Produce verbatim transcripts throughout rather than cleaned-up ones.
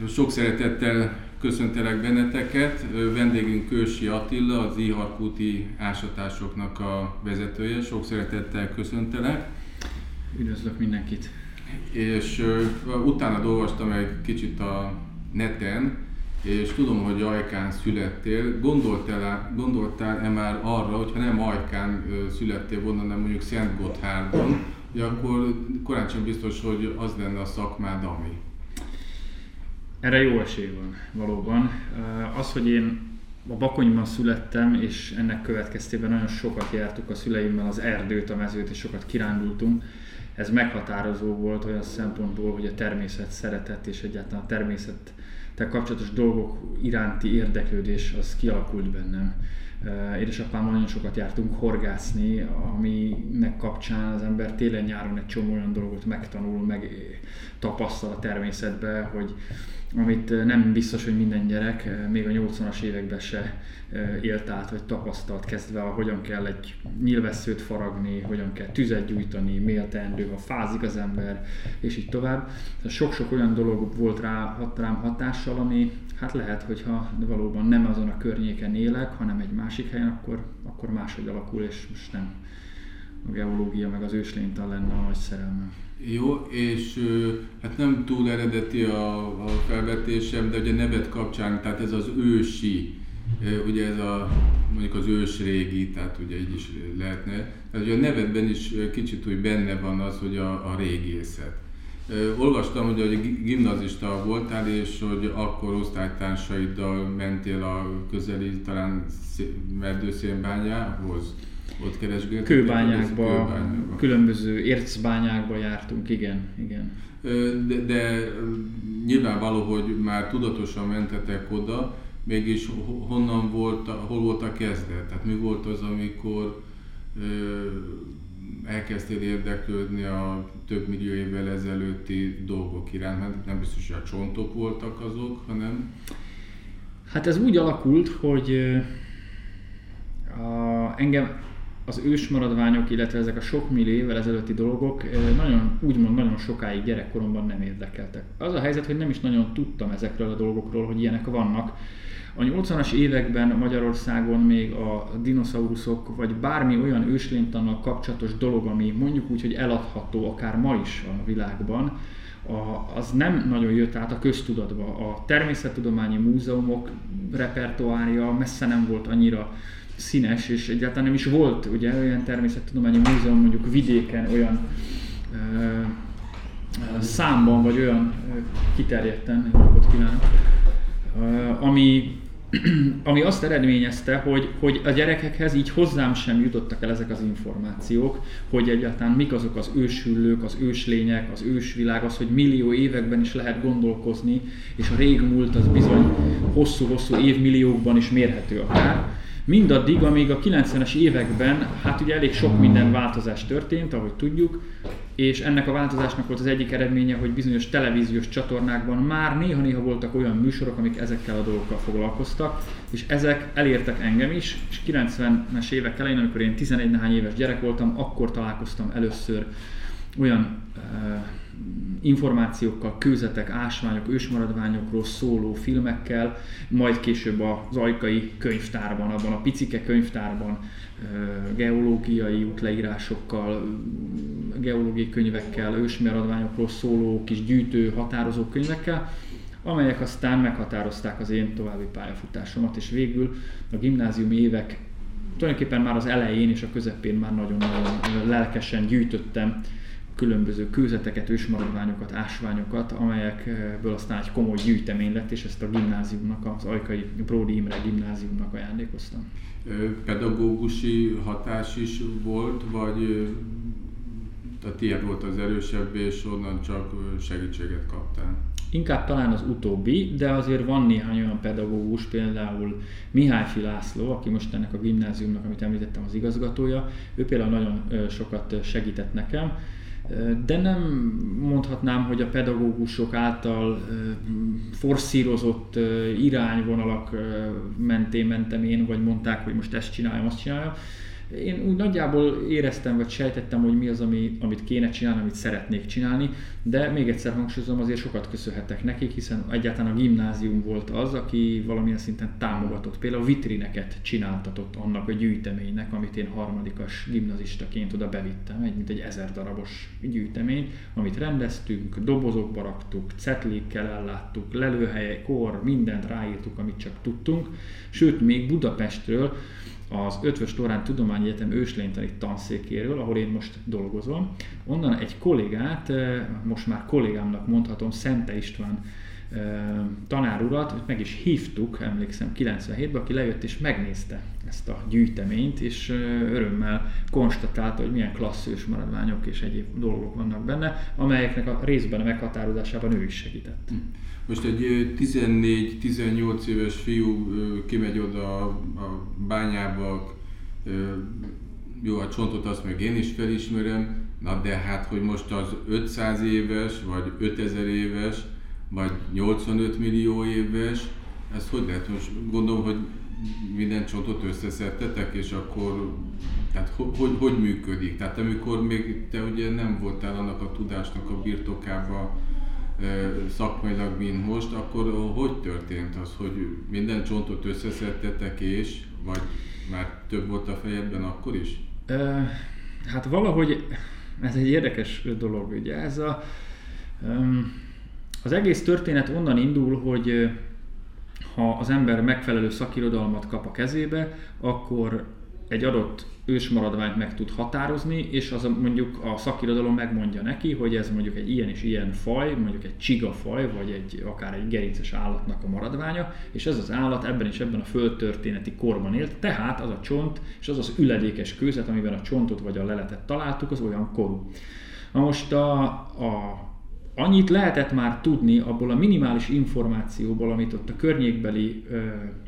Sok szeretettel köszöntelek benneteket. Vendégünk Kősi Attila, az Iharkúti ásatásoknak a vezetője. Sok szeretettel köszöntelek. Üdvözlök mindenkit. És uh, utána olvastam egy kicsit a neten, és tudom, hogy Ajkán születtél. Gondoltál-e gondoltál már arra, hogyha nem Ajkán uh, születtél volna, hanem mondjuk Szentgotthárdon, hogy akkor korán sem biztos, hogy az lenne a szakmád, ami? Erre jó esély van, valóban. Az, hogy én a Bakonyban születtem, és ennek következtében nagyon sokat jártuk a szüleimmel az erdőt, a mezőt, és sokat kirándultunk, ez meghatározó volt olyan szempontból, hogy a természet szeretet és egyáltalán a természettel kapcsolatos dolgok iránti érdeklődés az kialakult bennem. Édesapámmal nagyon sokat jártunk horgászni, aminek kapcsán az ember télen-nyáron egy csomó olyan dolgot megtanul, meg tapasztal a természetbe, hogy amit nem biztos, hogy minden gyerek még a nyolcvanas években se élt át, vagy tapasztalt, kezdve, hogyan kell egy nyilvesszőt faragni, hogyan kell tüzet gyújtani, mi a teendő, ha fázik az ember, és így tovább. Sok-sok olyan dolog volt rá, rám hatással, ami hát lehet, hogyha valóban nem azon a környéken élek, hanem egy másik helyen, akkor, akkor máshogy alakul, és most nem a geológia meg az őslénytan lenne a nagy szerelmem. Jó, és hát nem túl eredeti a, a felvetésem, de ugye neved kapcsán, tehát ez az ősi, ugye ez a mondjuk az ősrégi, tehát ugye így is lehetne. Tehát ugye a nevedben is kicsit úgy benne van az, hogy a, a régészet. Olvastam, hogy a gimnazista voltál, és hogy akkor osztálytársaiddal mentél a közeli, talán Erdőszénbányához. Ott keresgéltek? Kőbányákba, kőbányákba, különböző ércbányákba jártunk, igen, igen. De, de nyilvánvaló, hogy már tudatosan mentetek oda, mégis honnan volt, hol volt a kezdet? Tehát mi volt az, amikor ö, elkezdtél érdeklődni a több millió évvel ezelőtti dolgok iránt? Hát nem biztos, hogy a csontok voltak azok, hanem... Hát ez úgy alakult, hogy a, engem az ősmaradványok, illetve ezek a sok millió évvel ezelőtti dolgok nagyon, úgymond nagyon sokáig gyerekkoromban nem érdekeltek. Az a helyzet, hogy nem is nagyon tudtam ezekről a dolgokról, hogy ilyenek vannak. A nyolcvanas években Magyarországon még a dinoszauruszok, vagy bármi olyan őslénytannal kapcsolatos dolog, ami mondjuk úgy, hogy eladható akár ma is a világban, a, az nem nagyon jött át a köztudatba. A természettudományi múzeumok repertoárja messze nem volt annyira színes, és egyáltalán nem is volt ugye olyan természettudományi múzeum mondjuk vidéken olyan ö, ö, számban, vagy olyan ö, kiterjedten, napot kívánok, ö, ami, ami azt eredményezte, hogy, hogy a gyerekekhez így hozzám sem jutottak el ezek az információk, hogy egyáltalán mik azok az őshüllők, az őslények, az ősvilág, az, hogy millió években is lehet gondolkozni, és a régmúlt az bizony hosszú-hosszú évmilliókban is mérhető akár. Mindaddig, amíg a kilencvenes években hát ugye elég sok minden változás történt, ahogy tudjuk, és ennek a változásnak volt az egyik eredménye, hogy bizonyos televíziós csatornákban már néha-néha voltak olyan műsorok, amik ezekkel a dolgokkal foglalkoztak, és ezek elértek engem is, és kilencvenes évek elején, amikor én tizenegy nehány éves gyerek voltam, akkor találkoztam először olyan uh, információkkal, kőzetek, ásványok, ősmaradványokról szóló filmekkel, majd később az ajkai könyvtárban, abban a picike könyvtárban geológiai útleírásokkal, geológiai könyvekkel, ősmaradványokról szóló kis gyűjtő, határozó könyvekkel, amelyek aztán meghatározták az én további pályafutásomat, és végül a gimnáziumi évek tulajdonképpen már az elején és a közepén már nagyon-nagyon lelkesen gyűjtöttem különböző kőzeteket, ősmaradványokat, ásványokat, amelyekből aztán egy komoly gyűjtemény lett, és ezt a gimnáziumnak, az Ajkai Bródi Imre gimnáziumnak ajándékoztam. Pedagógusi hatás is volt, vagy a tiéd volt az erősebb, és onnan csak segítséget kaptál? Inkább talán az utóbbi, de azért van néhány olyan pedagógus, például Mihályfi László, aki most ennek a gimnáziumnak, amit említettem, az igazgatója, ő például nagyon sokat segített nekem, de nem mondhatnám, hogy a pedagógusok által forszírozott irányvonalak mentén mentem én, vagy mondták, hogy most ezt csináljam, azt csináljam. Én úgy nagyjából éreztem, vagy sejtettem, hogy mi az, ami, amit kéne csinálni, amit szeretnék csinálni, de még egyszer hangsúlyozom, azért sokat köszönhetek nekik, hiszen egyáltalán a gimnázium volt az, aki valamilyen szinten támogatott. Például vitrineket csináltatott annak a gyűjteménynek, amit én harmadikas gimnazistaként oda bevittem, egy, mint egy ezer darabos gyűjteményt, amit rendeztünk, dobozokba raktuk, cetlikkel elláttuk, lelőhelyek, kor, mindent ráírtuk, amit csak tudtunk. Sőt, még Budapestről, az Eötvös Loránd Tudományegyetem őslénytani tanszékéről, ahol én most dolgozom. Onnan egy kollégát, most már kollégámnak mondhatom, Szente István tanárurat, meg is hívtuk, emlékszem, kilencvenhétben, aki lejött és megnézte ezt a gyűjteményt, és örömmel konstatálta, hogy milyen klassz ősmaradványok és egyéb dolgok vannak benne, amelyeknek a részben a meghatározásában ő is segített. Most egy tizennégy-tizennyolc éves fiú kimegy oda a bányába, jó, a csontot azt meg én is felismerem, na de hát, hogy most az ötszáz éves, vagy ötezer éves, vagy nyolcvanöt millió éves, ezt hogy lehet? Most gondolom, hogy minden csontot összeszedtetek, és akkor tehát hogy, hogy, hogy működik? Tehát amikor még te ugye nem voltál annak a tudásnak a birtokában szakmailag, mint most, akkor hogy történt az, hogy minden csontot összeszedtetek és, vagy már több volt a fejedben akkor is? Hát valahogy ez egy érdekes dolog, ugye ez a az egész történet onnan indul, hogy ha az ember megfelelő szakirodalmat kap a kezébe, akkor egy adott ősmaradványt meg tud határozni, és az mondjuk a szakirodalom megmondja neki, hogy ez mondjuk egy ilyen és ilyen faj, mondjuk egy csigafaj, vagy egy, akár egy gerinces állatnak a maradványa, és ez az állat ebben és ebben a földtörténeti korban élt, tehát az a csont és az az üledékes kőzet, amiben a csontot vagy a leletet találtuk, az olyan korú. Na most a, a annyit lehetett már tudni abból a minimális információból, amit ott a környékbeli ö,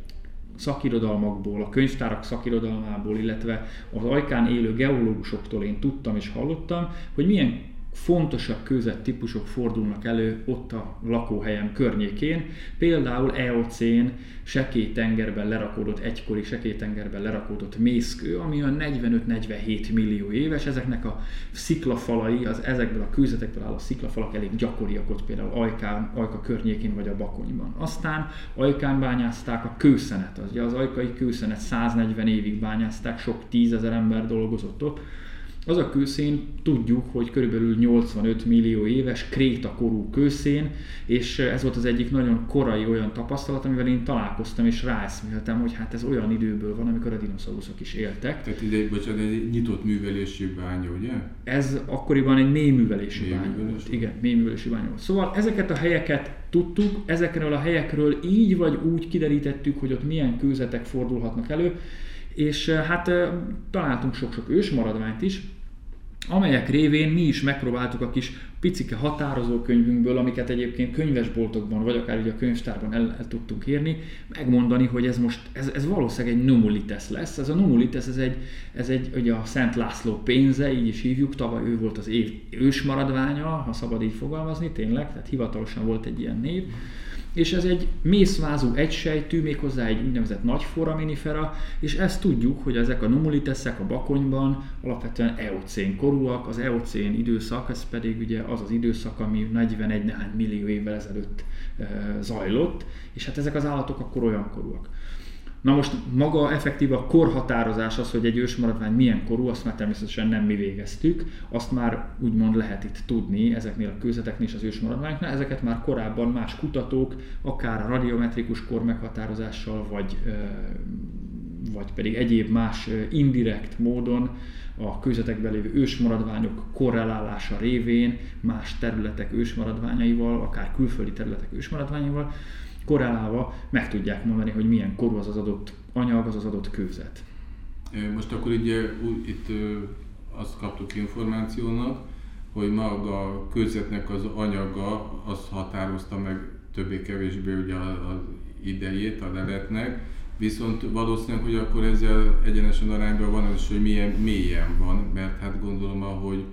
szakirodalmakból, a könyvtárak szakirodalmából, illetve az Ajkán élő geológusoktól én tudtam és hallottam, hogy milyen fontosabb kőzettípusok fordulnak elő ott a lakóhelyem környékén. Például eocén sekélytengerben lerakódott, egykori sekélytengerben lerakódott mészkő, ami olyan negyvenöt-negyvenhét millió éves. Ezeknek a sziklafalai, az ezekből a kőzetekből álló sziklafalak elég gyakoriak ott például Ajkán, Ajka környékén vagy a Bakonyban. Aztán Ajkán bányázták a kőszenet, az, ugye az ajkai kőszenet száznegyven évig bányázták, sok tízezer ember dolgozott ott. Az a kőszén tudjuk, hogy körülbelül nyolcvanöt millió éves krétakorú kőszén, és ez volt az egyik nagyon korai olyan tapasztalat, amivel én találkoztam és ráeszméltem, hogy hát ez olyan időből van, amikor a dinoszauruszok is éltek. Tehát ide, bocsánat, egy nyitott művelésű bánya, ugye? Ez akkoriban egy mélyművelésű bánya volt. Igen, mélyművelésű bánya volt. Szóval ezeket a helyeket tudtuk, ezekről a helyekről így vagy úgy kiderítettük, hogy ott milyen kőzetek fordulhatnak elő, és hát találtunk sok-sok ősmaradványt is, amelyek révén mi is megpróbáltuk a kis picike határozókönyvünkből, amiket egyébként könyvesboltokban, vagy akár ugye a könyvtárban el, el tudtunk érni, megmondani, hogy ez most, ez, ez valószínűleg egy numulites lesz. Ez a numulites, ez egy, ez egy ugye a Szent László pénze, így is hívjuk, tavaly ő volt az év ősmaradványa, ha szabad így fogalmazni, tényleg, tehát hivatalosan volt egy ilyen név. És ez egy mészvázú egysejtű, méghozzá egy úgynevezett nagy foraminifera, és ezt tudjuk, hogy ezek a numuliteszek a Bakonyban alapvetően eocén korúak, az eocén időszak, ez pedig ugye az az időszak, ami negyvenegy néhány millió évvel ezelőtt e, zajlott, és hát ezek az állatok akkor olyan korúak. Na most maga effektív a korhatározás, az, hogy egy ősmaradvány milyen korú, azt már természetesen nem mi végeztük, azt már úgymond lehet itt tudni ezeknél a kőzeteknél és az ősmaradványoknál, ezeket már korábban más kutatók, akár a radiometrikus kor meghatározással, vagy, vagy pedig egyéb más indirekt módon a kőzetekben lévő ősmaradványok korrelálása révén más területek ősmaradványaival, akár külföldi területek ősmaradványaival, korrelálva meg tudják mondani, hogy milyen korú az az adott anyag, az az adott kőzet. Most akkor ugye itt azt kaptuk információnak, hogy maga a kőzetnek az anyaga az határozta meg többé-kevésbé ugye az idejét a leletnek, viszont valószínűleg, hogy akkor ezzel egyenesen arányban van az is, hogy milyen mélyen van, mert hát gondolom, ahogy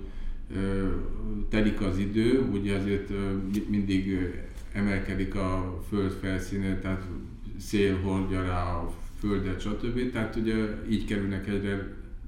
telik az idő, ugye azért mindig emelkedik a föld felszíne, tehát szél hordja rá a földet, stb. Tehát ugye így kerülnek egyre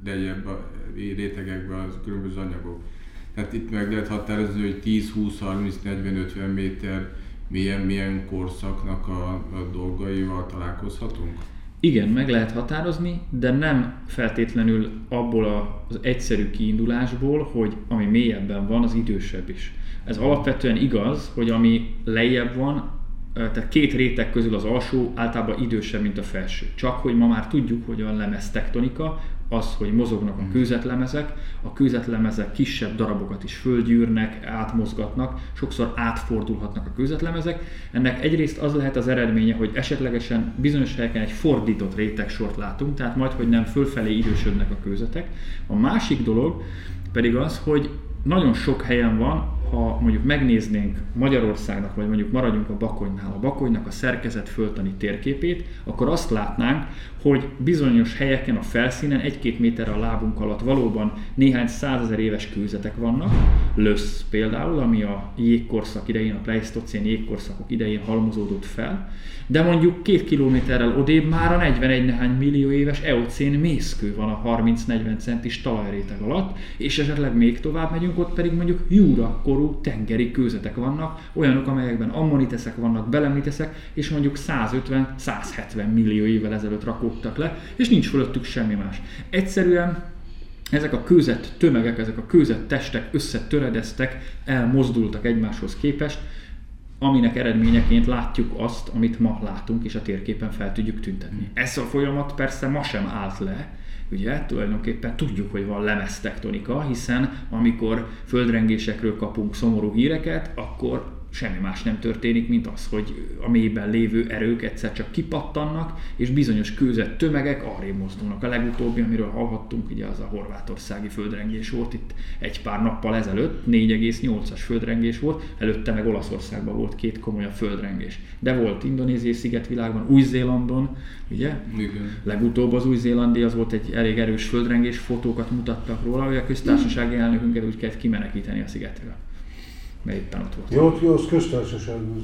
lejjebb a rétegekben az különböző anyagok. Tehát itt meg lehet határozni, hogy tíz, húsz, harminc, negyven, ötven méter milyen, milyen korszaknak a, a dolgaival találkozhatunk? Igen, meg lehet határozni, de nem feltétlenül abból az egyszerű kiindulásból, hogy ami mélyebben van, az idősebb is. Ez alapvetően igaz, hogy ami lejjebb van, tehát két réteg közül az alsó általában idősebb, mint a felső. Csak hogy ma már tudjuk, hogy a lemeztektonika, az, hogy mozognak a kőzetlemezek, a kőzetlemezek kisebb darabokat is földgyűrnek, átmozgatnak, sokszor átfordulhatnak a kőzetlemezek. Ennek egyrészt az lehet az eredménye, hogy esetlegesen bizonyos helyeken egy fordított rétegsort látunk, tehát majd, hogy nem fölfelé idősödnek a kőzetek. A másik dolog pedig az, hogy nagyon sok helyen van, ha mondjuk megnéznénk Magyarországnak, vagy mondjuk maradjunk a Bakonynál, a Bakonynak a szerkezet földtani térképét, akkor azt látnánk, hogy bizonyos helyeken a felszínen egy-két méterre a lábunk alatt valóban néhány százezer éves kőzetek vannak. Lösz például, ami a jégkorszak idején, a pleisztocén jégkorszakok idején halmozódott fel, de mondjuk két kilométerrel odébb már a negyvenegy néhány millió éves eocén mészkő van a harminc-negyven centis talajréteg alatt, és esetleg még tovább megyünk, ott pedig mondjuk júra korú tengeri kőzetek vannak, olyanok, amelyekben ammoniteszek vannak, belemniteszek, és mondjuk százötven-százhetven millió évvel ezelőtt rakódtak le, és nincs fölöttük semmi más. Egyszerűen ezek a kőzet tömegek, ezek a kőzet testek összetöredeztek, elmozdultak egymáshoz képest, aminek eredményeként látjuk azt, amit ma látunk, és a térképen fel tudjuk tüntetni. Ez a folyamat persze ma sem állt le, ugye, tulajdonképpen tudjuk, hogy van lemeztektonika, hiszen amikor földrengésekről kapunk szomorú híreket, akkor semmi más nem történik, mint az, hogy a mélyben lévő erők egyszer csak kipattannak, és bizonyos kőzet tömegek arrébb mozdulnak. A legutóbbi, amiről hallhattunk, ugye az a horvátországi földrengés volt itt egy pár nappal ezelőtt, négy egész nyolcas földrengés volt, előtte meg Olaszországban volt két komolyabb földrengés. De volt indonéziai szigetvilágban, Új-Zélandon, ugye? Igen. Legutóbb az új-zélandi, az volt egy elég erős földrengés, fotókat mutattak róla, hogy a köztársasági elnökünket úgy kellett kimenekíteni a szigetről. Mert éppen ott volt. Jó, jó, az köztársaságban.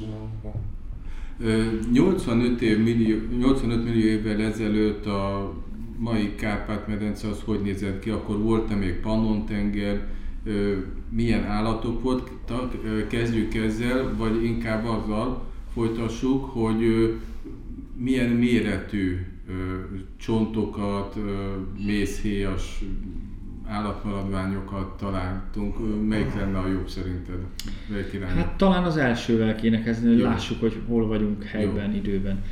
nyolcvanöt millió, nyolcvanöt millió évvel ezelőtt a mai Kárpát-medence az hogy nézett ki, akkor volt-e még Pannon-tenger, milyen állatok voltak, kezdjük ezzel, vagy inkább azzal folytassuk, hogy milyen méretű csontokat, mészhéjas állatmaradványokat találtunk. Melyik lenne a jobb szerinted? Hát talán az elsővel kéne kezdeni, hogy lássuk, hogy hol vagyunk helyben, jó, időben.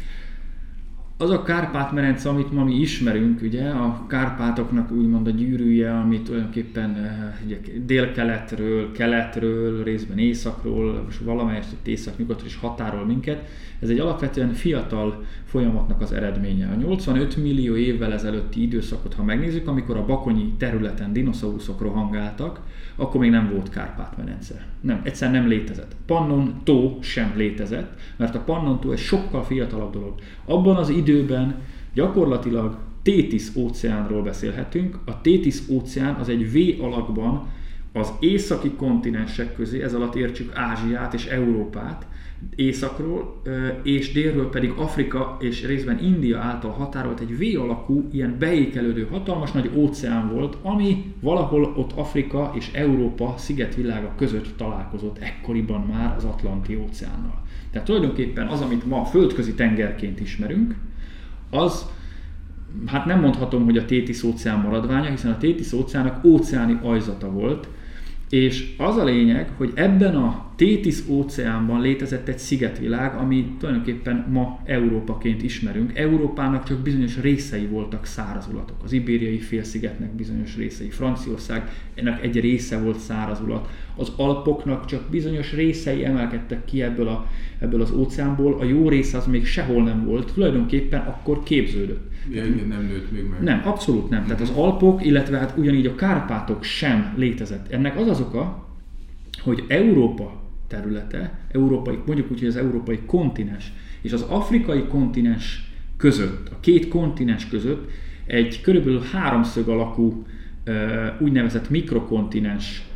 Az a Kárpát-medence, amit ma mi ismerünk, ugye, a Kárpátoknak úgymond a gyűrűje, ami tulajdonképpen ugye, délkeletről, keletről, részben északról, és valamelyest észak-nyugatról is határol minket. Ez egy alapvetően fiatal folyamatnak az eredménye. A nyolcvanöt millió évvel ezelőtti időszakot, ha megnézzük, amikor a bakonyi területen dinoszauruszok rohangáltak, akkor még nem volt Kárpát-medence. Nem, egyszerűen nem létezett. Pannon-tó sem létezett, mert a Pannon-tó egy sokkal fiatalabb dolog. Abban az időben gyakorlatilag Tétisz-óceánról beszélhetünk. A Tétisz-óceán az egy V alakban az északi kontinensek közé, ez alatt értsük Ázsiát és Európát, északról, és délről pedig Afrika és részben India által határolt egy V alakú, ilyen beékelődő, hatalmas nagy óceán volt, ami valahol ott Afrika és Európa szigetvilága között találkozott ekkoriban már az Atlanti óceánnal. Tehát tulajdonképpen az, amit ma földközi tengerként ismerünk, az, hát nem mondhatom, hogy a Tétisz-óceán maradványa, hiszen a Tétisz-óceánnak óceáni ajzata volt, és az a lényeg, hogy ebben a Tétisz-óceánban létezett egy szigetvilág, ami tulajdonképpen ma Európaként ismerünk. Európának csak bizonyos részei voltak szárazulatok. Az Ibériai félszigetnek bizonyos részei, Franciaország ennek egy része volt szárazulat. Az Alpoknak csak bizonyos részei emelkedtek ki ebből, a, ebből az óceánból, a jó része az még sehol nem volt, tulajdonképpen akkor képződött. Ja, nem nőtt még meg. Nem, abszolút nem. Tehát az Alpok, illetve hát ugyanígy a Kárpátok sem létezett. Ennek az az oka, hogy Európa területe, európai, mondjuk úgy, hogy az európai kontinens és az afrikai kontinens között, a két kontinens között egy körülbelül háromszög alakú úgynevezett mikrokontinens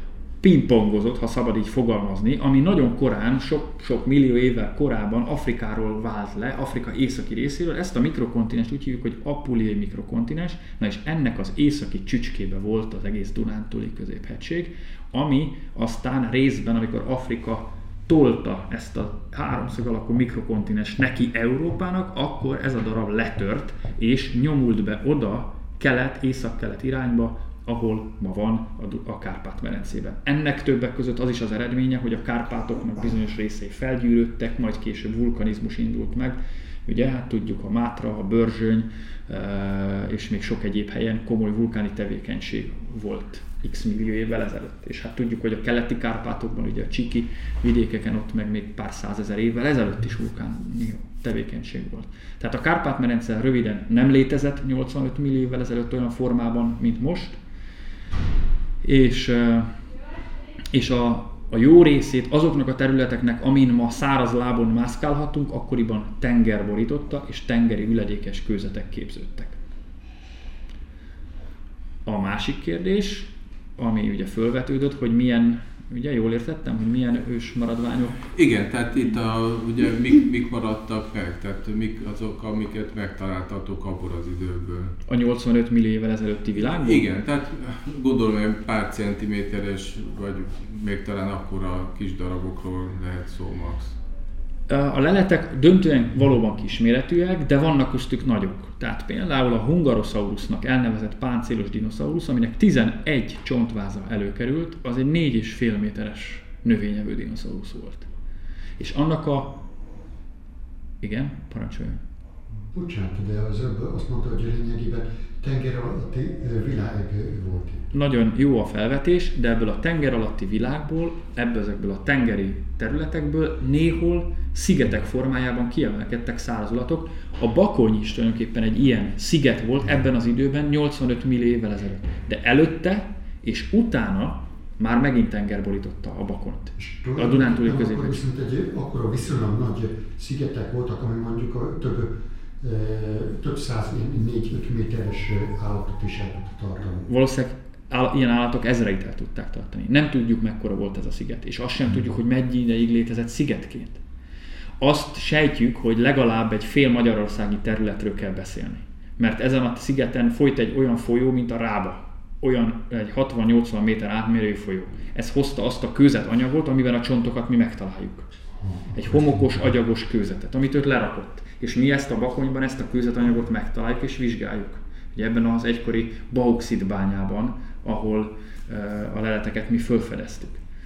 pingpongozott, ha szabad így fogalmazni, ami nagyon korán, sok-sok millió évvel korábban Afrikáról vált le, Afrika északi részéről. Ezt a mikrokontinenst úgy hívjuk, hogy apuliai mikrokontinens, na és ennek az északi csücskébe volt az egész Dunántúli középhegység, ami aztán részben, amikor Afrika tolta ezt a háromszög alakú mikrokontinens neki Európának, akkor ez a darab letört, és nyomult be oda, kelet, észak-kelet irányba, ahol ma van a Kárpát-medencében. Ennek többek között az is az eredménye, hogy a Kárpátoknak bizonyos részei felgyűrődtek, majd később vulkanizmus indult meg. Ugye, hát tudjuk, a Mátra, a Börzsöny és még sok egyéb helyen komoly vulkáni tevékenység volt x millió évvel ezelőtt. És hát tudjuk, hogy a keleti Kárpátokban, ugye a Csiki vidékeken ott meg még pár százezer évvel ezelőtt is vulkáni tevékenység volt. Tehát a Kárpát-medence röviden nem létezett nyolcvanöt millió évvel ezelőtt olyan formában, mint most, és, és a, a jó részét azoknak a területeknek, amin ma száraz lábon mászkálhatunk, akkoriban tenger borította, és tengeri üledékes kőzetek képződtek. A másik kérdés, ami ugye fölvetődött, hogy milyen, ugye jól értettem, hogy milyen ősmaradványok? Igen, tehát itt a, ugye mik, mik maradtak meg, tehát mik azok, amiket megtaláltatok abból az időből. A nyolcvanöt millió évvel ezelőtti világban? Igen, tehát gondolom, hogy pár centiméteres, vagy még talán akkora kis darabokról lehet szó max. A leletek döntően valóban kisméretűek, de vannak köztük nagyok. Tehát például a Hungarosaurusnak elnevezett páncélos dinoszaurusz, aminek tizenegy csontváza előkerült, az egy négy és fél méteres növényevő dinoszaurusz volt. És annak a... Igen, parancsoljon. Bocsánat, de az azt mondta, hogy lényegében tenger alatti világ volt. Nagyon jó a felvetés, de ebből a tenger alatti világból, ebből ezekből a tengeri területekből néhol szigetek formájában kiemelkedtek szárazulatok. A Bakony is tulajdonképpen egy ilyen sziget volt ebben az időben, nyolcvanöt millió évvel ezelőtt. De előtte és utána már megint tenger borította a Bakont. A Dunántúli középhegység. Viszont egy akkora viszonylag nagy szigetek voltak, ami mondjuk a több több száz, négy-öt méteres állatot is el tudta tartani. Valószínűleg áll, ilyen állatok ezreit el tudták tartani. Nem tudjuk, mekkora volt ez a sziget, és azt sem hmm. tudjuk, hogy mennyi ideig létezett szigetként. Azt sejtjük, hogy legalább egy fél magyarországi területről kell beszélni. Mert ezen a szigeten folyt egy olyan folyó, mint a Rába. Olyan egy hatvan-nyolcvan méter átmérőjű folyó. Ez hozta azt a kőzetanyagot, amiben a csontokat mi megtaláljuk. Egy homokos, agyagos kőzetet, amit őt lerakott. És mi ezt a Bakonyban, ezt a kőzetanyagot megtaláljuk és vizsgáljuk. Ugye ebben az egykori bauxit bányában, ahol uh, a leleteket mi fölfedeztük.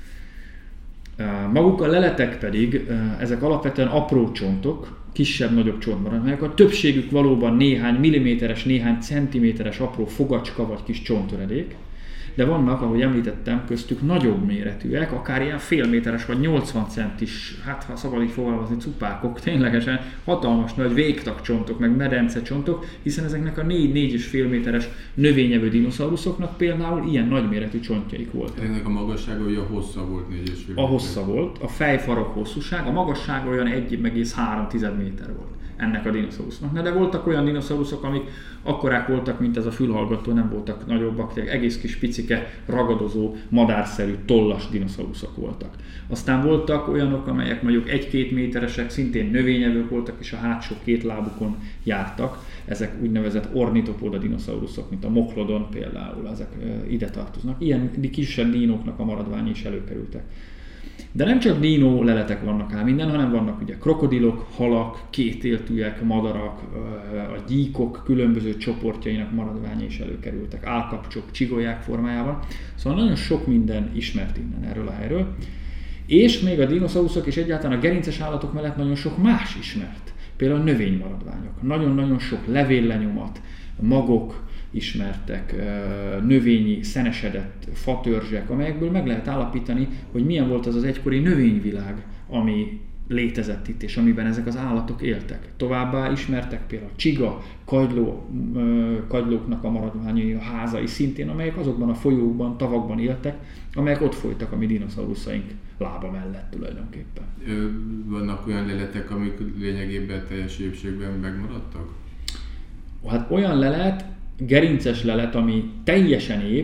Uh, maguk a leletek pedig, uh, ezek alapvetően apró csontok, kisebb-nagyobb csontmaradványok. A többségük valóban néhány milliméteres, néhány centiméteres apró fogacska vagy kis csonttöredék, de vannak, ahogy említettem, köztük nagyobb méretűek, akár ilyen félméteres vagy nyolcvan centis, hát ha szabad így fogalmazni, cupákok, ténylegesen hatalmas nagy végtagcsontok, meg medencecsontok, hiszen ezeknek a négy-négy és fél méteres növényevő dinoszauruszoknak például ilyen nagyméretű csontjaik voltak. Ennek a magassága ugye a hossza volt négy és fél méter. A hossza volt, a fejfarok hosszúság, a magassága olyan egy egész három méter volt ennek a dinoszaurusznak. De voltak olyan dinoszauruszok, amik akkorák voltak, mint ez a fülhallgató, nem voltak nagyobbak, egész kis picike, ragadozó, madárszerű, tollas dinoszauruszok voltak. Aztán voltak olyanok, amelyek mondjuk egy-két méteresek, szintén növényevők voltak, és a hátsó két lábukon jártak. Ezek úgynevezett ornitopoda dinoszauruszok, mint a Moklodon például, ezek ide tartoznak. Ilyen kisebb dínóknak a maradványai is előkerültek. De nem csak dínó leletek vannak ám minden, hanem vannak ugye krokodilok, halak, kétéltűek, madarak, a gyíkok különböző csoportjainak maradványai is előkerültek, állkapcsok, csigolyák formájában. Szóval nagyon sok minden ismert innen erről a helyről. És még a dinoszauruszok és egyáltalán a gerinces állatok mellett nagyon sok más ismert. Például a növénymaradványok. Nagyon-nagyon sok levéllenyomat, magok ismertek, növényi, szenesedett fatörzsek, amelyekből meg lehet állapítani, hogy milyen volt az az egykori növényvilág, ami létezett itt, és amiben ezek az állatok éltek. Továbbá ismertek például a csiga, kagyló, kagylóknak a maradványai, a házai szintén, amelyek azokban a folyókban, tavakban éltek, amelyek ott folytak a mi dinoszauruszaink lába mellett tulajdonképpen. Vannak olyan leletek, amik lényegében teljes épségben megmaradtak? Hát olyan lelet, gerinces lelet, ami teljesen ép,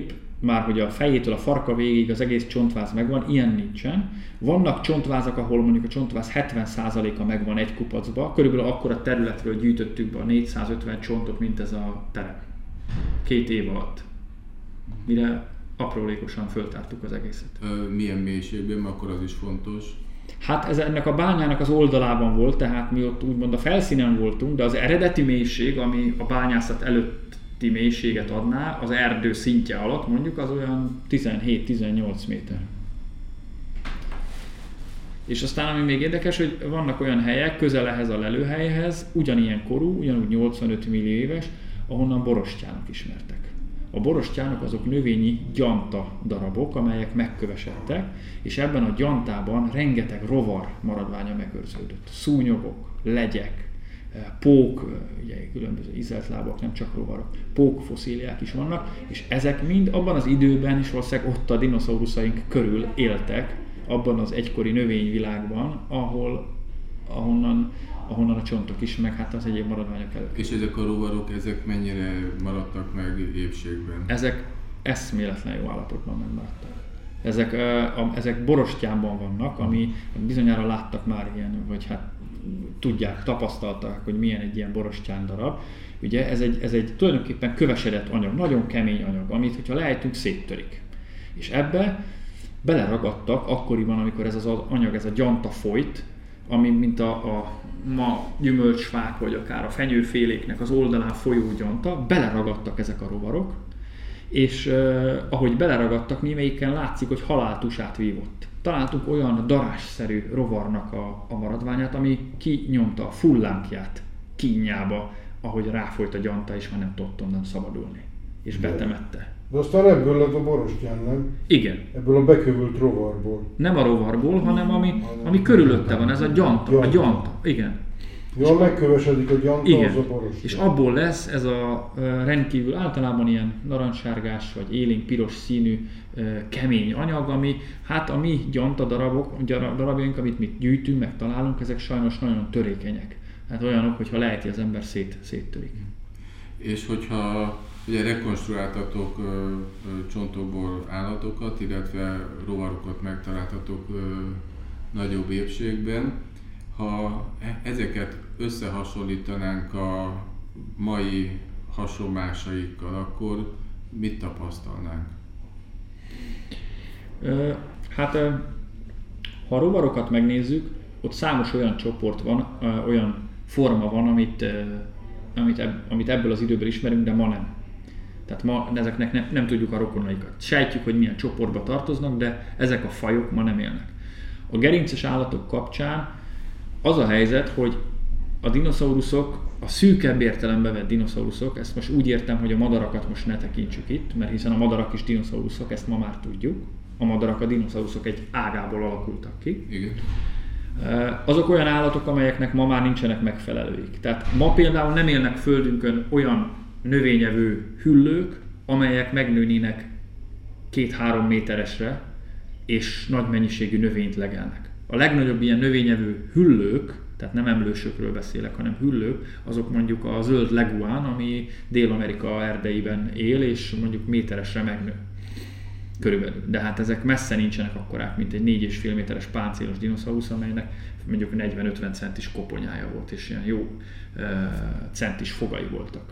már hogy a fejétől a farka végig az egész csontváz megvan, ilyen nincsen. Vannak csontvázak, ahol mondjuk a csontváz hetven százaléka megvan egy kupacba, körülbelül akkora területről gyűjtöttük be a négyszázötven csontot, mint ez a terem. Két év alatt. Mire aprólékosan föltártuk az egészet. Milyen mélységben, akkor az is fontos. Hát ez ennek a bányának az oldalában volt, tehát mi ott úgymond a felszínen voltunk, de az eredeti mélység, ami a bányászat előtti mélységet adná, az erdő szintje alatt mondjuk, az olyan tizenhét-tizennyolc méter. És aztán ami még érdekes, hogy vannak olyan helyek közel ehhez a lelőhelyhez, ugyanilyen korú, ugyanúgy nyolcvanöt millió éves, ahonnan borostyánok ismertek. A borostyánok azok növényi gyanta darabok, amelyek megkövesedtek, és ebben a gyantában rengeteg rovar maradványa megőrződött. Szúnyogok, legyek, pók, ugye különböző ízelt lábak, nem csak rovarok, pók fosszíliák is vannak, és ezek mind abban az időben, és valószínűleg ott a dinoszauruszaink körül éltek, abban az egykori növényvilágban, ahol, ahonnan, ahonnan a csontok is, meg hát az egyéb maradványok előtt. És ezek a rovarok, ezek mennyire maradtak meg épségben? Ezek eszméletlen jó állapotban megmaradtak. Ezek, a, ezek borostyánban vannak, ami bizonyára láttak már ilyen, vagy hát tudják, tapasztalták, hogy milyen egy ilyen borostyán darab. Ugye ez egy, ez egy tulajdonképpen kövesedett anyag, nagyon kemény anyag, amit hogyha lejtünk, széttörik. És ebbe beleragadtak akkoriban, amikor ez az anyag, ez a gyanta folyt, ami mint a, a ma gyümölcsfák, vagy akár a fenyőféléknek az oldalán folyó gyanta, beleragadtak ezek a rovarok, és uh, ahogy beleragadtak, némelyiken látszik, hogy haláltusát vívott. Találtunk olyan darásszerű rovarnak a, a maradványát, ami kinyomta a fullánkját kínjába, ahogy ráfolyt a gyanta, és már nem tudott onnan szabadulni. És betemette. De aztán ebből lett a borostyán, nem? Igen. Ebből a bekövült rovarból. Nem a rovarból, hanem ami, ami körülötte van, ez a gyanta. A gyanta. Igen. Jól megkövesedik a gyanta, igen. Az a borostyán. És abból lesz ez a rendkívül általában ilyen narancssárgás vagy élénk piros színű kemény anyag, ami hát a mi gyanta darabok, darabjaink, amit mi gyűjtünk, meg találunk, ezek sajnos nagyon törékenyek. Hát olyanok, hogyha lejti az ember, szét, széttörik. És hogyha ugye rekonstruáltatok ö, ö, csontokból állatokat, illetve rovarokat megtaláltatok ö, nagyobb épségben, ha ezeket összehasonlítanánk a mai hasonlásaikkal, akkor mit tapasztalnánk? Hát ha a rovarokat megnézzük, ott számos olyan csoport van, olyan forma van, amit, amit, amit ebből az időből ismerünk, de ma nem. Tehát ma ezeknek nem, nem tudjuk a rokonaikat. Sejtjük, hogy milyen csoportba tartoznak, de ezek a fajok ma nem élnek. A gerinces állatok kapcsán az a helyzet, hogy a dinoszauruszok, a szűkebb értelembe vett dinoszauruszok, ezt most úgy értem, hogy a madarakat most ne tekintsük itt, mert hiszen a madarak is dinoszauruszok, ezt ma már tudjuk. A madarak a dinoszauruszok egy ágából alakultak ki. Igen. Azok olyan állatok, amelyeknek ma már nincsenek megfelelőik. Tehát ma például nem élnek földünkön olyan növényevő hüllők, amelyek megnőnének két-három méteresre, és nagy mennyiségű növényt legelnek. A legnagyobb ilyen növényevő hüllők, tehát nem emlősökről beszélek, hanem hüllők, azok mondjuk a zöld leguán, ami Dél-Amerika erdeiben él, és mondjuk méteresre megnő. Körülbelül. De hát ezek messze nincsenek akkorák, mint egy négy és fél méteres páncélos dinoszaurusz, amelynek mondjuk negyven-ötven centis koponyája volt, és ilyen jó uh, centis fogai voltak.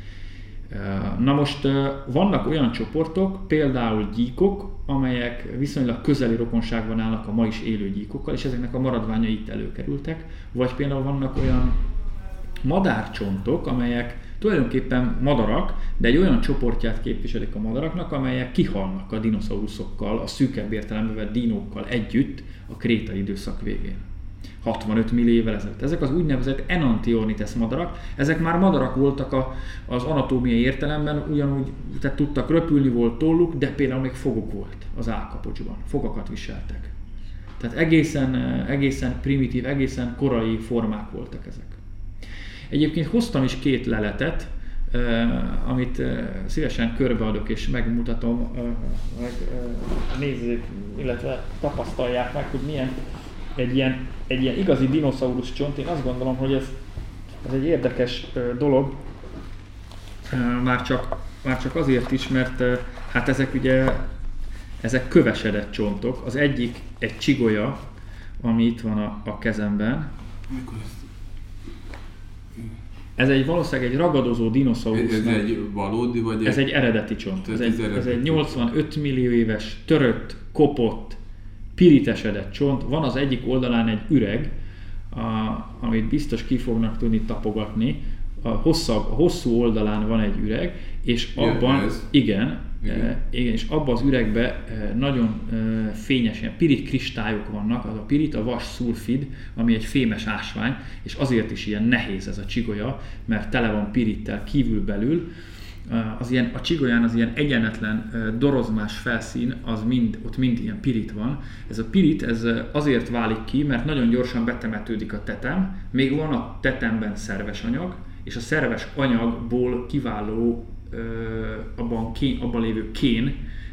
Uh, na most uh, vannak olyan csoportok, például gyíkok, amelyek viszonylag közeli rokonságban állnak a ma is élő gyíkokkal, és ezeknek a maradványai itt előkerültek, vagy például vannak olyan madárcsontok, amelyek tulajdonképpen madarak, de egy olyan csoportját képviselik a madaraknak, amelyek kihalnak a dinoszauruszokkal, a szűkebb értelemben vett dinókkal együtt a krétai időszak végén. hatvanöt millió évvel ezelőtt. Ezek az úgynevezett Enantiornithes madarak, ezek már madarak voltak a, az anatómiai értelemben, ugyanúgy tehát tudtak röpülni, volt tolluk, de például még foguk volt az állkapocsban, fogakat viseltek. Tehát egészen, egészen primitív, egészen korai formák voltak ezek. Egyébként hoztam is két leletet, eh, amit eh, szívesen körbeadok és megmutatom, eh, meg eh, nézzék, illetve tapasztalják meg, hogy milyen egy ilyen, egy ilyen igazi dinoszaurusz csont. Én azt gondolom, hogy ez, ez egy érdekes eh, dolog, eh, már, csak, már csak azért is, mert eh, Hát ezek ugye, ezek kövesedett csontok. Az egyik egy csigolya, ami itt van a, a kezemben. Mikor ezt? Ez egy valószínűleg egy ragadozó dinoszaurusznak. Ez egy valódi, vagy Ez egy eredeti csont. Ez egy, eredeti ez egy nyolcvanöt millió éves, törött, kopott, piritesedett csont. Van az egyik oldalán egy üreg, a, amit biztos ki fognak tudni tapogatni. A, hosszabb, a hosszú oldalán van egy üreg, és abban, ez. igen, Igen. E, igen, és abban az üregben e, nagyon e, fényes, ilyen pirit kristályok vannak. Az a pirit a vas szulfid, ami egy fémes ásvány, és azért is ilyen nehéz ez a csigolya, mert tele van pirittel kívül-belül. Az ilyen, a csigolyán az ilyen egyenetlen dorozmás felszín, az mind, ott mind ilyen pirit van. Ez a pirit ez azért válik ki, mert nagyon gyorsan betemetődik a tetem, még van a tetemben szerves anyag, és a szerves anyagból kiváló abban, kén, abban lévő kén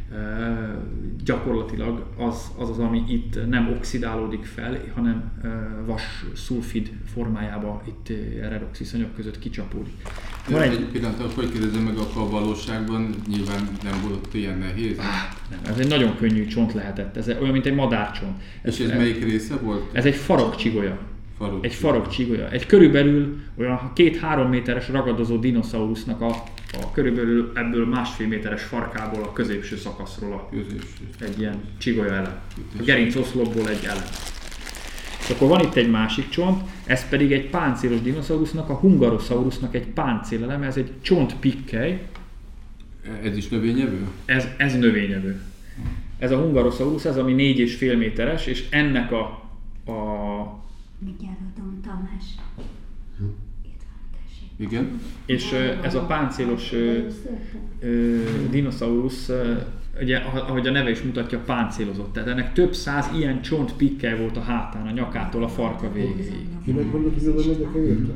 gyakorlatilag az, az az, ami itt nem oxidálódik fel, hanem vas szulfid formájában itt redox-viszonyok között kicsapódik. Van egy, egy pillanat, hogy kérdezem meg, akkor a valóságban nyilván nem volt ilyen nehéz? Nem, ez egy nagyon könnyű csont lehetett, ez olyan, mint egy madárcsont. És ez, ez melyik része volt? Ez egy farokcsigolya. Farok. Egy farokcsigolya. Egy körülbelül olyan két-három méteres ragadozó dinoszaurusznak a, a körülbelül ebből másfél méteres farkából a középső szakaszról a, egy ilyen csigolya elem. A gerincoszlopból egy elem. És akkor van itt egy másik csont, ez pedig egy páncélos dinoszaurusznak, a hungarosaurusnak egy páncéleleme, ez egy csontpikkely. Ez is növényevő? Ez, ez növényevő. Ez a hungarosaurus, ez ami négy és fél méteres, és ennek a, a mindjárt adom, Tamás. Itt van, tessék. Igen. És ez a páncélos dinoszaurusz, ugye, ahogy a neve is mutatja, páncélozott. Tehát ennek több száz ilyen csontpikkely volt a hátán, a nyakától a farka végéig. Kinek mondod, hogy oda megyek érte?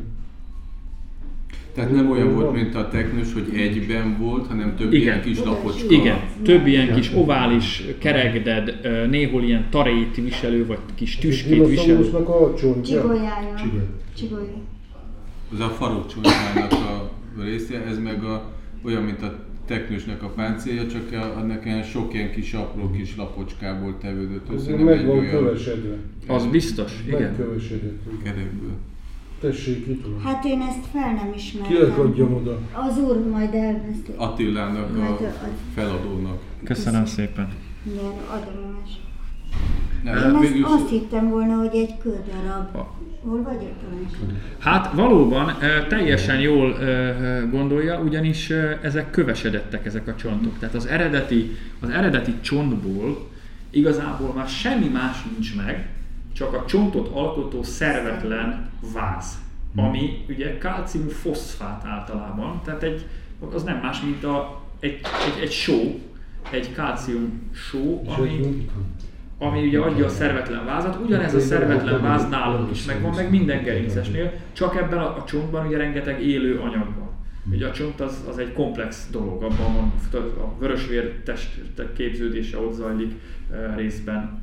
Tehát nem olyan volt, mint a teknős, hogy egyben volt, hanem több igen. ilyen kis lapocska. Igen, több ilyen kis ovális, kerekded, néhol ilyen tarét viselő, vagy kis tüskét viselő. A csontja. Csigolyája. Csigolyája. Az a farokcsontjának a része, ez meg a, olyan, mint a teknősnek a páncélja, csak annak ilyen sok ilyen kis apró kis lapocskából tevődött össze. Nem meg van olyan... kövesedve. Az biztos, igen. Megkövesedett. Kerekből. Tessék, itt van. Hát én ezt fel nem ismertem. Kinek adjam oda? Az úr majd elveszti. Attilának, a feladónak. Köszönöm szépen. Igen, adom más. Nem, én ezt azt hittem volna, hogy egy kődarab. Hol vagy ott? Hát valóban teljesen jól gondolja, ugyanis ezek kövesedettek ezek a csontok. Tehát az eredeti, az eredeti csontból igazából már semmi más nincs meg, csak a csontot alkotó szervetlen váz, ami ugye kálciumfoszfát általában, tehát egy, az nem más, mint a, egy, egy, egy só, egy kálcium só, ami, ami ugye adja a szervetlen vázat. Ugyanez a szervetlen váz nálunk is megvan, meg minden gerincesnél, csak ebben a, a csontban ugye rengeteg élő anyag van. Ugye a csont az, az egy komplex dolog, abban van a vörösvér test képződése ott zajlik részben.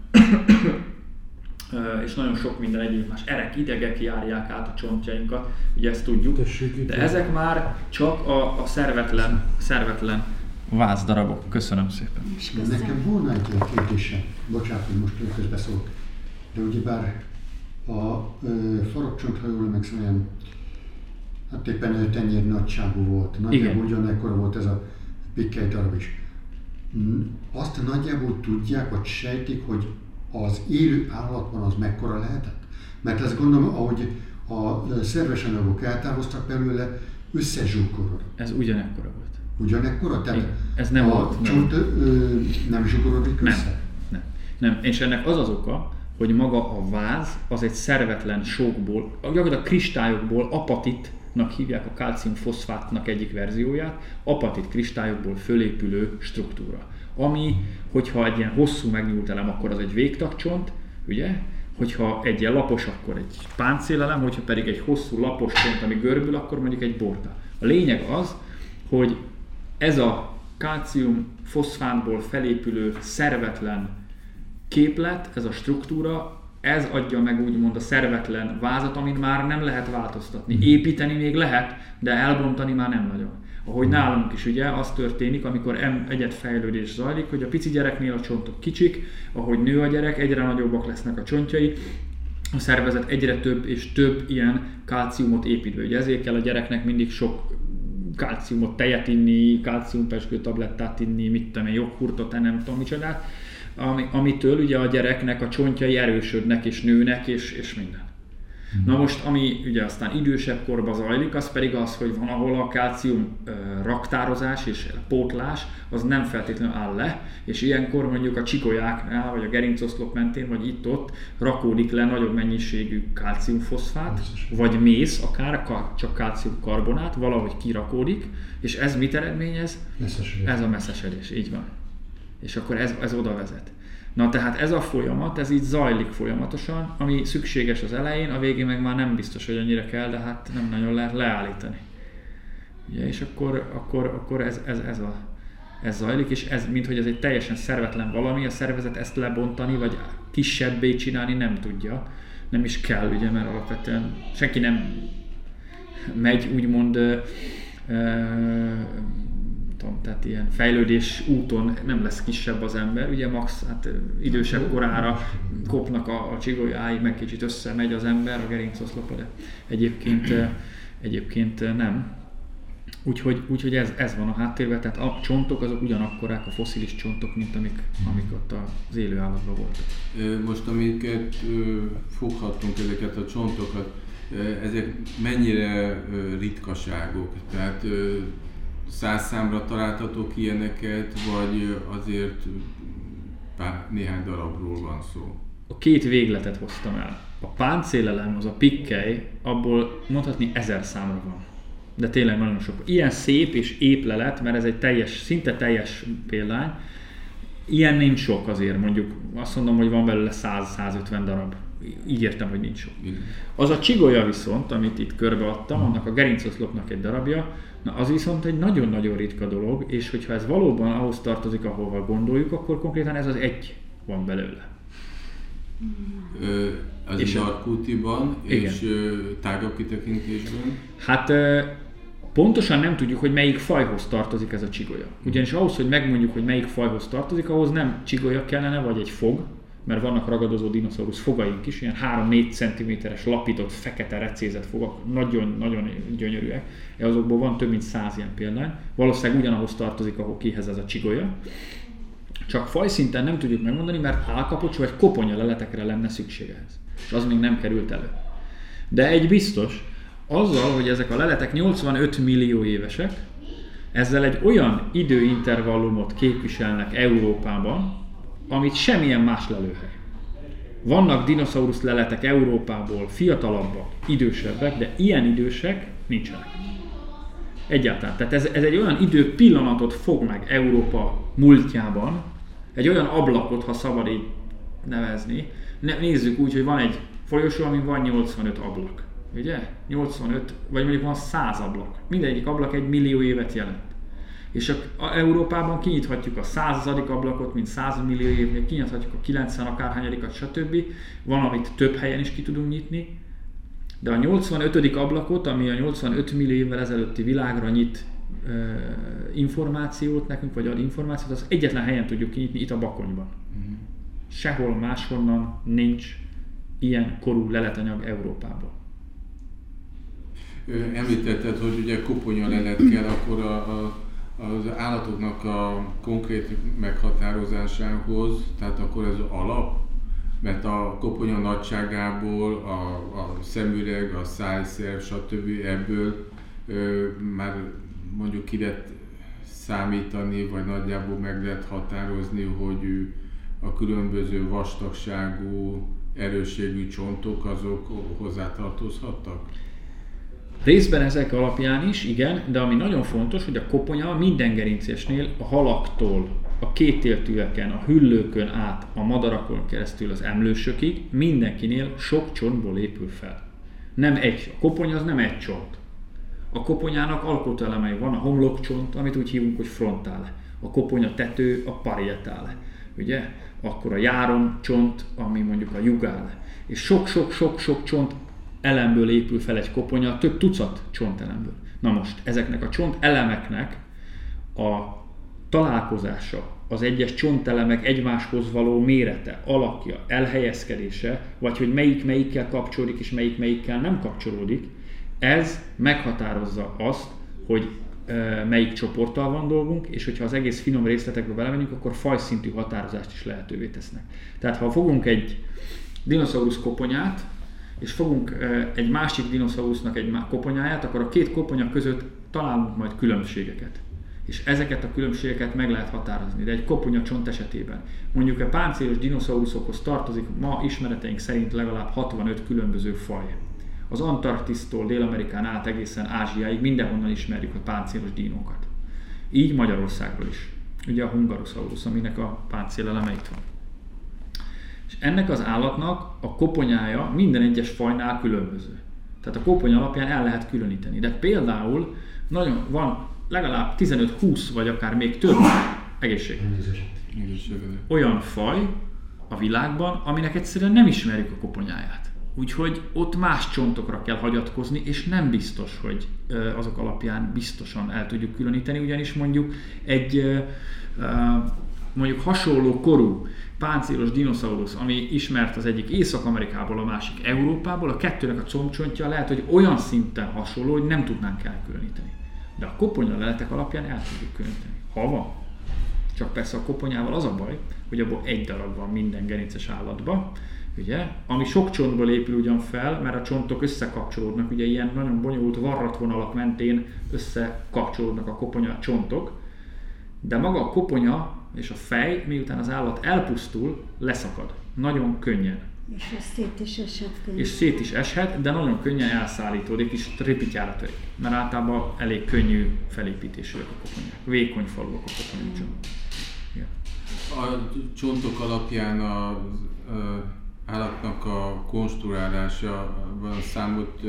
És nagyon sok minden egyéb más erek, idegek járják át a csontjainkat, ugye ezt tudjuk, de ezek már csak a, a szervetlen, szervetlen vázdarabok. Köszönöm szépen. Köszönöm. Nekem volna egy ilyen kérdésem, bocsánat, hogy most közbeszólt, de ugyebár a farokcsont, ha jól emlékszem, olyan, hát éppen tenyér nagyságú volt, nagyjából ugyanekkora volt ez a pikkely darab is. Azt nagyjából tudják, vagy sejtik, hogy az élő állatban az mekkora lehetett? Mert ezt gondolom, ahogy a szerves anyagok eltávoztak belőle, összezsúkorodott. Ez ugyanekkora volt. Ugyanekkora? Tehát igen, ez nem a volt. csont nem, nem zsugorodik össze? Nem, nem, nem. És ennek az az oka, hogy maga a váz az egy szervetlen sókból, gyakorlatilag kristályokból, apatitnak hívják a kálciumfoszfátnak egyik verzióját, apatit kristályokból fölépülő struktúra. Ami, hogyha egy ilyen hosszú megnyúlt elem, akkor az egy végtagcsont, ugye? Hogyha egy ilyen lapos, akkor egy páncélelem, hogyha pedig egy hosszú lapos csont, ami görbül, akkor mondjuk egy borda. A lényeg az, hogy ez a kálcium-foszfátból felépülő szervetlen képlet, ez a struktúra, ez adja meg úgymond a szervetlen vázat, amit már nem lehet változtatni. Építeni még lehet, de elbontani már nem nagyon. Ahogy nálunk is ugye az történik, amikor egyedfejlődés zajlik, hogy a pici gyereknél a csontok kicsik, ahogy nő a gyerek, egyre nagyobbak lesznek a csontjai, a szervezet egyre több és több ilyen kalciumot épít be. Ugye ezért kell a gyereknek mindig sok kalciumot, tejet inni, kalciumpezsgő tablettát inni, mit tudom én, joghurtot, nem tudom micsodát, ami, amitől ugye a gyereknek a csontjai erősödnek és nőnek és, és minden. Na most, ami ugye aztán idősebb korban zajlik, az pedig az, hogy van, ahol a kalcium raktározás és pótlás az nem feltétlenül áll le, és ilyenkor mondjuk a csikolyáknál, vagy a gerincoszlop mentén, vagy itt-ott rakódik le nagyobb mennyiségű kalciumfoszfát, vagy mész, akár csak kalciumkarbonát, valahogy kirakódik, és ez mit eredményez? Messzesedés. Ez a messzesedés, így van. És akkor ez, ez oda vezet. Na tehát ez a folyamat, ez így zajlik folyamatosan, ami szükséges az elején, a végén meg már nem biztos, hogy annyira kell, de hát nem nagyon lehet leállítani. Ugye, és akkor, akkor, akkor ez, ez, ez, a, ez zajlik, és ez, minthogy ez egy teljesen szervetlen valami, a szervezet ezt lebontani, vagy kisebbé csinálni nem tudja. Nem is kell, ugye, mert alapvetően senki nem megy úgymond ö, ö, tudom, tehát ilyen fejlődés úton nem lesz kisebb az ember, ugye max hát idősebb korára kopnak a, a csigolyái, meg kicsit összemegy az ember, a gerincoszlopa, de egyébként, egyébként nem. Úgyhogy, úgyhogy ez, ez van a háttérben, tehát a csontok azok ugyanakkorák, a fosszilis csontok, mint amik, amik ott az élő állatban voltak. Most amiket foghattunk, ezeket a csontokat, ezek mennyire ritkaságok? Tehát száz számra találtatok ilyeneket, vagy azért pár, néhány darabról van szó? A két végletet hoztam el. A páncélelem, az a pikkely, abból mondhatni ezer számra van. De tényleg nagyon sok. Ilyen szép és ép lelet, mert ez egy teljes, szinte teljes példány. Ilyen nincs sok azért, mondjuk azt mondom, hogy van belőle száz-százötven darab. Így értem, hogy nincs sok. Az a csigolya viszont, amit itt körbeadtam, annak a gerincoszlopnak egy darabja, na az viszont egy nagyon-nagyon ritka dolog, és hogyha ez valóban ahhoz tartozik, ahova gondoljuk, akkor konkrétan ez az egy van belőle. Ö, az és Darkútiban és ö, tágabb kitekintésben? Hát ö, pontosan nem tudjuk, hogy melyik fajhoz tartozik ez a csigolya. Ugyanis ahhoz, hogy megmondjuk, hogy melyik fajhoz tartozik, ahhoz nem csigolya kellene, vagy egy fog, mert vannak ragadozó dinoszaurusz fogaink is, ilyen három-négy centiméteres lapított, fekete recézett fogak, nagyon-nagyon gyönyörűek. Azokból van több mint száz ilyen példány. Valószínűleg ugyanahoz tartozik, ahol kihez ez a csigolya. Csak fajszinten nem tudjuk megmondani, mert állkapocs vagy koponya leletekre lenne szükség ehhez. És az még nem került elő. De egy biztos, azzal, hogy ezek a leletek nyolcvanöt millió évesek, ezzel egy olyan időintervallumot képviselnek Európában, amit semmilyen más lelőhely. Vannak dinoszaurusz leletek Európából, fiatalabbak, idősebbek, de ilyen idősek nincsenek. Egyáltalán. Tehát ez, ez egy olyan idő pillanatot fog meg Európa múltjában, egy olyan ablakot, ha szabad így nevezni. Ne, nézzük úgy, hogy van egy folyosó, amin van nyolcvanöt ablak. Ugye? nyolcvanöt, vagy mondjuk van száz ablak. Mindegyik ablak egy millió évet jelent. És a, a Európában kinyithatjuk a századik ablakot, mint száz millió évnél, kinyithatjuk a kilencven akárhányadikat, stb. Van, amit több helyen is ki tudunk nyitni, de a nyolcvanötödik ablakot, ami a nyolcvanöt millió évvel ezelőtti világra nyit uh, információt nekünk, vagy ad információt, az egyetlen helyen tudjuk kinyitni, itt a Bakonyban. Uh-huh. Sehol máshonnan nincs ilyen korú leletanyag Európában. Említetted, hogy ugye koponya lelet kell, akkor a, a, az állatoknak a konkrét meghatározásához, tehát akkor ez alap? Mert a koponya nagyságából, a, a szemüreg, a szájszerv, stb. Ebből ö, már mondjuk ki lehet számítani, vagy nagyjából meg lehet határozni, hogy a különböző vastagságú, erősségű csontok azok hozzátartozhattak? Részben ezek alapján is, igen, de ami nagyon fontos, hogy a koponya minden gerincésnél a halaktól, a kétéltűeken, a hüllőkön át, a madarakon keresztül az emlősökig mindenkinél sok csontból épül fel. Nem egy, a koponya az nem egy csont. A koponyának alkotóelemei van, a homlokcsont, amit úgy hívunk, hogy frontale. A koponya tető, a parietale. Ugye? Akkor a járomcsont, ami mondjuk a jugale. És sok-sok-sok-sok csont elemből épül fel egy koponya, több tucat csontelemből. Na most ezeknek a csont elemeknek a találkozása, az egyes csontelemek egymáshoz való mérete, alakja, elhelyezkedése, vagy hogy melyik melyikkel kapcsolódik és melyik melyikkel nem kapcsolódik, ez meghatározza azt, hogy e, melyik csoporttal van dolgunk, és hogyha az egész finom részletekbe belemegyünk, akkor fajszintű határozást is lehetővé tesznek. Tehát ha fogunk egy dinoszaurusz koponyát, és fogunk e, egy másik dinoszaurusznak egy koponyáját, akkor a két koponya között találunk majd különbségeket. És ezeket a különbségeket meg lehet határozni, de egy koponyacsont esetében mondjuk a páncélos dinoszauruszokhoz tartozik ma ismereteink szerint legalább hatvanöt különböző faj. Az Antarktisztól Dél-Amerikán át egészen Ázsiáig mindenhonnan ismerjük a páncélos dinókat. Így Magyarországról is. Ugye a Hungarosaurus, aminek a páncéleleme itt van. És ennek az állatnak a koponyája minden egyes fajnál különböző. Tehát a koponya alapján el lehet különíteni. De például nagyon van legalább tizenöt-húsz vagy akár még több egészség. Olyan faj a világban, aminek egyszerűen nem ismerjük a koponyáját. Úgyhogy ott más csontokra kell hagyatkozni, és nem biztos, hogy azok alapján biztosan el tudjuk különíteni, ugyanis mondjuk egy mondjuk hasonló korú páncélos dinoszaurusz, ami ismert az egyik Észak-Amerikából, a másik Európából, a kettőnek a combcsontja lehet, hogy olyan szinten hasonló, hogy nem tudnánk elkülöníteni. De a koponya leletek alapján el tudjuk különíteni. Ha van. Csak persze a koponyával az a baj, hogy abból egy darab van minden gerinces állatban, ugye, ami sok csontból épül ugyan fel, mert a csontok összekapcsolódnak, ugye ilyen nagyon bonyolult varratvonalak mentén összekapcsolódnak a koponya csontok, de maga a koponya és a fej, miután az állat elpusztul, leszakad. Nagyon könnyen. És szét is eshet könnyen. És szét is eshet, de nagyon könnyen elszállítódik, és ripityára törik. Mert általában elég könnyű felépítésűek a koponyák. Vékony falúak a koponyák. Ja. A csontok alapján az állatnak a konstruálásában számot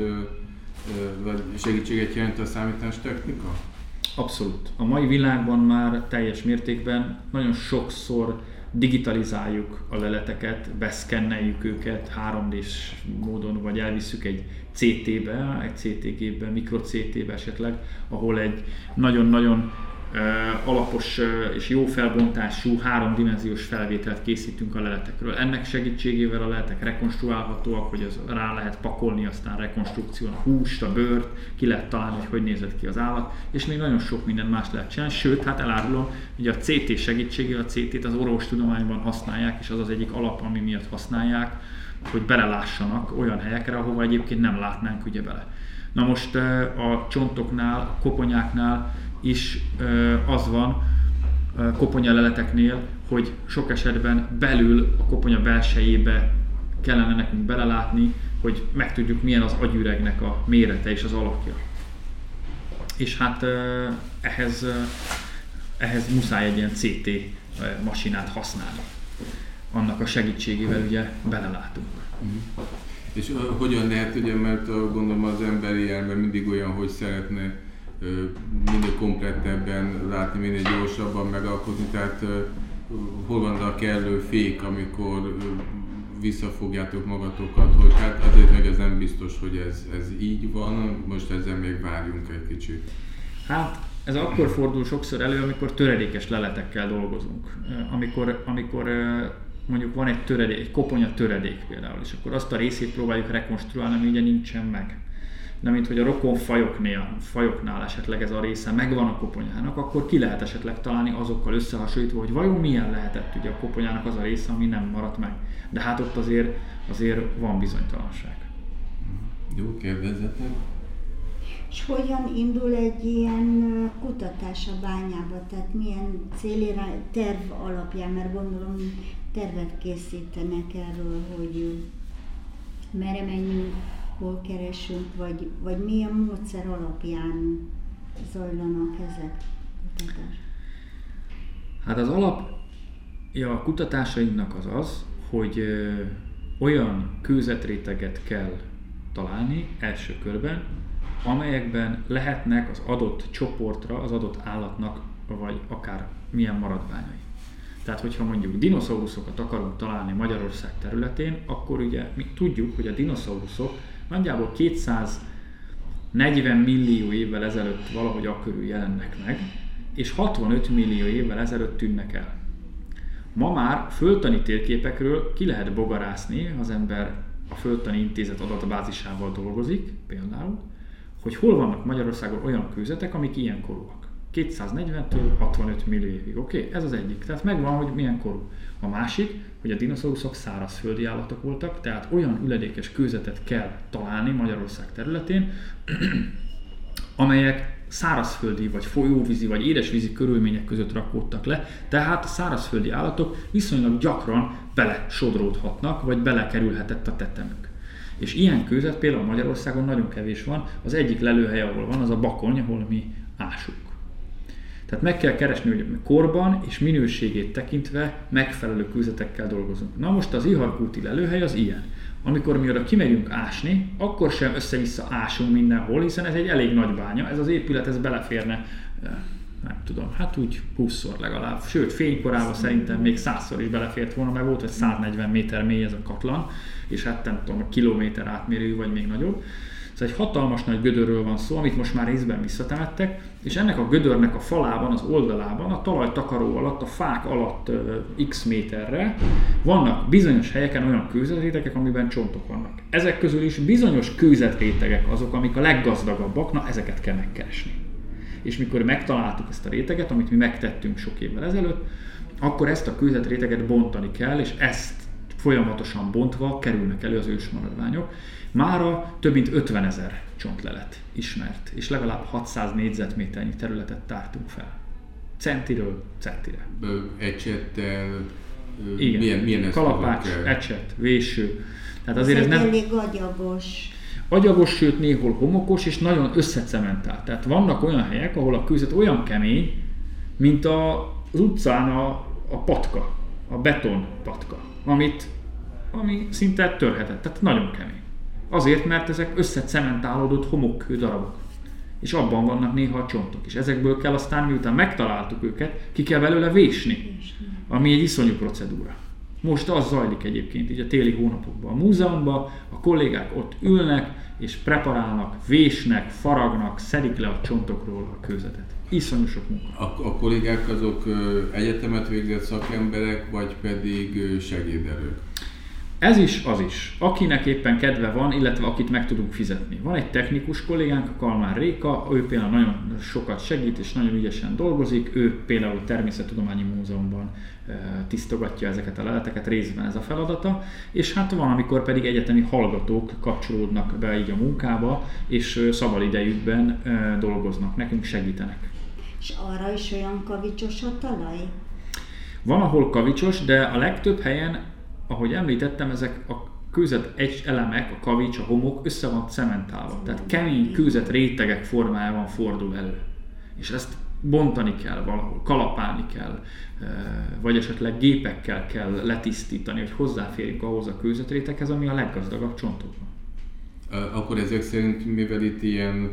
vagy segítséget jelent a számítástechnika? Abszolút. A mai világban már teljes mértékben nagyon sokszor digitalizáljuk a leleteket, beszkenneljük őket három dés módon, vagy elvisszük egy cé té-be, egy cé té gépbe, mikro-cé té-be esetleg, ahol egy nagyon-nagyon uh, alapos uh, és jó felbontású háromdimenziós felvételt készítünk a leletekről. Ennek segítségével a leletek rekonstruálhatóak, hogy az rá lehet pakolni aztán rekonstrukción a húst, a bőrt, ki lehet találni, hogy hogy nézett ki az állat, és még nagyon sok minden más lehet csinálni. Sőt, hát elárulom, hogy a cé té segítségével a cé té-t az orvostudományban használják, és az az egyik alap, ami miatt használják, hogy belelássanak olyan helyekre, ahova egyébként nem látnánk ugye bele. Na most a csontoknál, a koponyáknál is az van, koponyaleleteknél, hogy sok esetben belül a koponya belsejébe kellene nekünk belelátni, hogy megtudjuk, milyen az agyüregnek a mérete és az alakja. És hát ehhez, ehhez muszáj egy ilyen cé té masinát használni. Annak a segítségével ugye belelátunk. Uh-huh. És uh, hogyan lehet, ugye, mert uh, gondolom az emberi elme mindig olyan, hogy szeretne uh, minél komplettebben látni, minél gyorsabban megalkotni, tehát uh, hol van a kellő fék, amikor uh, visszafogjátok magatokat, hogy hát azért meg ez nem biztos, hogy ez, ez így van, most ezzel még várjunk egy kicsit. Hát ez akkor fordul sokszor elő, amikor töredékes leletekkel dolgozunk. Amikor, amikor mondjuk van egy töredék, egy koponya töredék például, és akkor azt a részét próbáljuk rekonstruálni, ami ugye nincsen meg. De mint hogy a rokon fajoknál, fajoknál esetleg ez a része megvan a koponyának, akkor ki lehet esetleg találni azokkal összehasonlítva, hogy vajon milyen lehetett ugye a koponyának az a része, ami nem maradt meg. De hát ott azért, azért van bizonytalanság. Jó, kérdezzetek. És hogyan indul egy ilyen kutatás a bányába? Tehát milyen célira, terv alapján, mert gondolom tervet készítenek erről, hogy merre menjünk, hol keresünk, vagy, vagy milyen módszer alapján zajlanak ezek kutatás? Hát az alapja a kutatásainknak az az, hogy olyan kőzetréteget kell találni első körben, amelyekben lehetnek az adott csoportra, az adott állatnak, vagy akár milyen maradványai. Tehát, hogyha mondjuk dinoszauruszokat akarunk találni Magyarország területén, akkor ugye mi tudjuk, hogy a dinoszauruszok nagyjából kétszáz negyven millió évvel ezelőtt valahogy akkörül jelennek meg, és hatvanöt millió évvel ezelőtt tűnnek el. Ma már földtani térképekről ki lehet bogarászni, az ember a Földtani Intézet adatbázisával dolgozik, például, hogy hol vannak Magyarországon olyan kőzetek, amik ilyen korúak. kétszáznegyventől hatvanöt millió évig, oké? Okay? Ez az egyik. Tehát megvan, hogy milyen korú. A másik, hogy a dinoszauruszok szárazföldi állatok voltak, tehát olyan üledékes kőzetet kell találni Magyarország területén, amelyek szárazföldi, vagy folyóvízi, vagy édesvízi körülmények között rakódtak le, tehát a szárazföldi állatok viszonylag gyakran bele sodródhatnak, vagy belekerülhetett a tetemük. És ilyen kőzet például Magyarországon nagyon kevés van, az egyik lelőhely, ahol van, az a Bakony, ahol mi ásunk. Tehát meg kell keresni, hogy korban és minőségét tekintve megfelelő kőzetekkel dolgozunk. Na most az Iharkúti lelőhely az ilyen. Amikor mi oda kimegyünk ásni, akkor sem össze-vissza ásunk mindenhol, hiszen ez egy elég nagy bánya, ez az épület, ez beleférne, nem tudom, hát úgy húszszor legalább, sőt fénykorában szerintem még százszor is belefért volna, mert volt, hogy száznegyven méter mély ez a katlan, és hát nem tudom, kilométer átmérőjű, vagy még nagyobb. Szóval egy hatalmas nagy gödörről van szó, amit most már részben visszatemettek, és ennek a gödörnek a falában, az oldalában, a talajtakaró alatt, a fák alatt uh, x méterre vannak bizonyos helyeken olyan kőzetrétegek, amiben csontok vannak. Ezek közül is bizonyos kőzetrétegek azok, amik a leggazdagabbak, na ezeket kell megkeresni. És mikor megtaláltuk ezt a réteget, amit mi megtettünk sok évvel ezelőtt, akkor ezt a kőzetréteget bontani kell, és ezt folyamatosan bontva kerülnek elő az ősmaradványok. Mára több mint ötvenezer csontlelet ismert, és legalább hatszáz négyzetméternyi területet tártunk fel. Centiről centire. Ecsettel, igen. milyen, milyen kalapács, ecset, véső. Tehát azért ez, ez nem... elég agyagos. Agyagos, sőt néhol homokos, és nagyon összecementált. Tehát vannak olyan helyek, ahol a kőzet olyan kemény, mint a, az utcán a, a patka, a beton patka, amit, ami szinte törhetett, tehát nagyon kemény. Azért, mert ezek összecementálódott homokkő darabok. És abban vannak néha a csontok. És ezekből kell aztán, miután megtaláltuk őket, ki kell belőle vésni. Ami egy iszonyú procedúra. Most az zajlik egyébként így a téli hónapokban. A múzeumban a kollégák ott ülnek, és preparálnak, vésnek, faragnak, szedik le a csontokról a kőzetet. Iszonyú sok munka. A, a kollégák azok egyetemet végzett szakemberek, vagy pedig segédelők? Ez is, az is. Akinek éppen kedve van, illetve akit meg tudunk fizetni. Van egy technikus kollégánk, a Kalmár Réka, ő például nagyon sokat segít és nagyon ügyesen dolgozik. Ő például a Természettudományi Múzeumban tisztogatja ezeket a leleteket, részben ez a feladata. És hát van, amikor pedig egyetemi hallgatók kapcsolódnak be így a munkába, és szabadidejükben dolgoznak, nekünk segítenek. És arra is olyan kavicsos a talaj? Van, ahol kavicsos, de a legtöbb helyen, ahogy említettem, ezek a kőzet egy elemek, a kavics, a homok össze van cementálva. Tehát kemény kőzet rétegek formájában fordul elő. És ezt bontani kell valahol, kalapálni kell, vagy esetleg gépekkel kell letisztítani, hogy hozzáférjünk ahhoz a kőzetréteghez, ami a leggazdagabb csontokban. Akkor ezek szerint, mivel itt ilyen,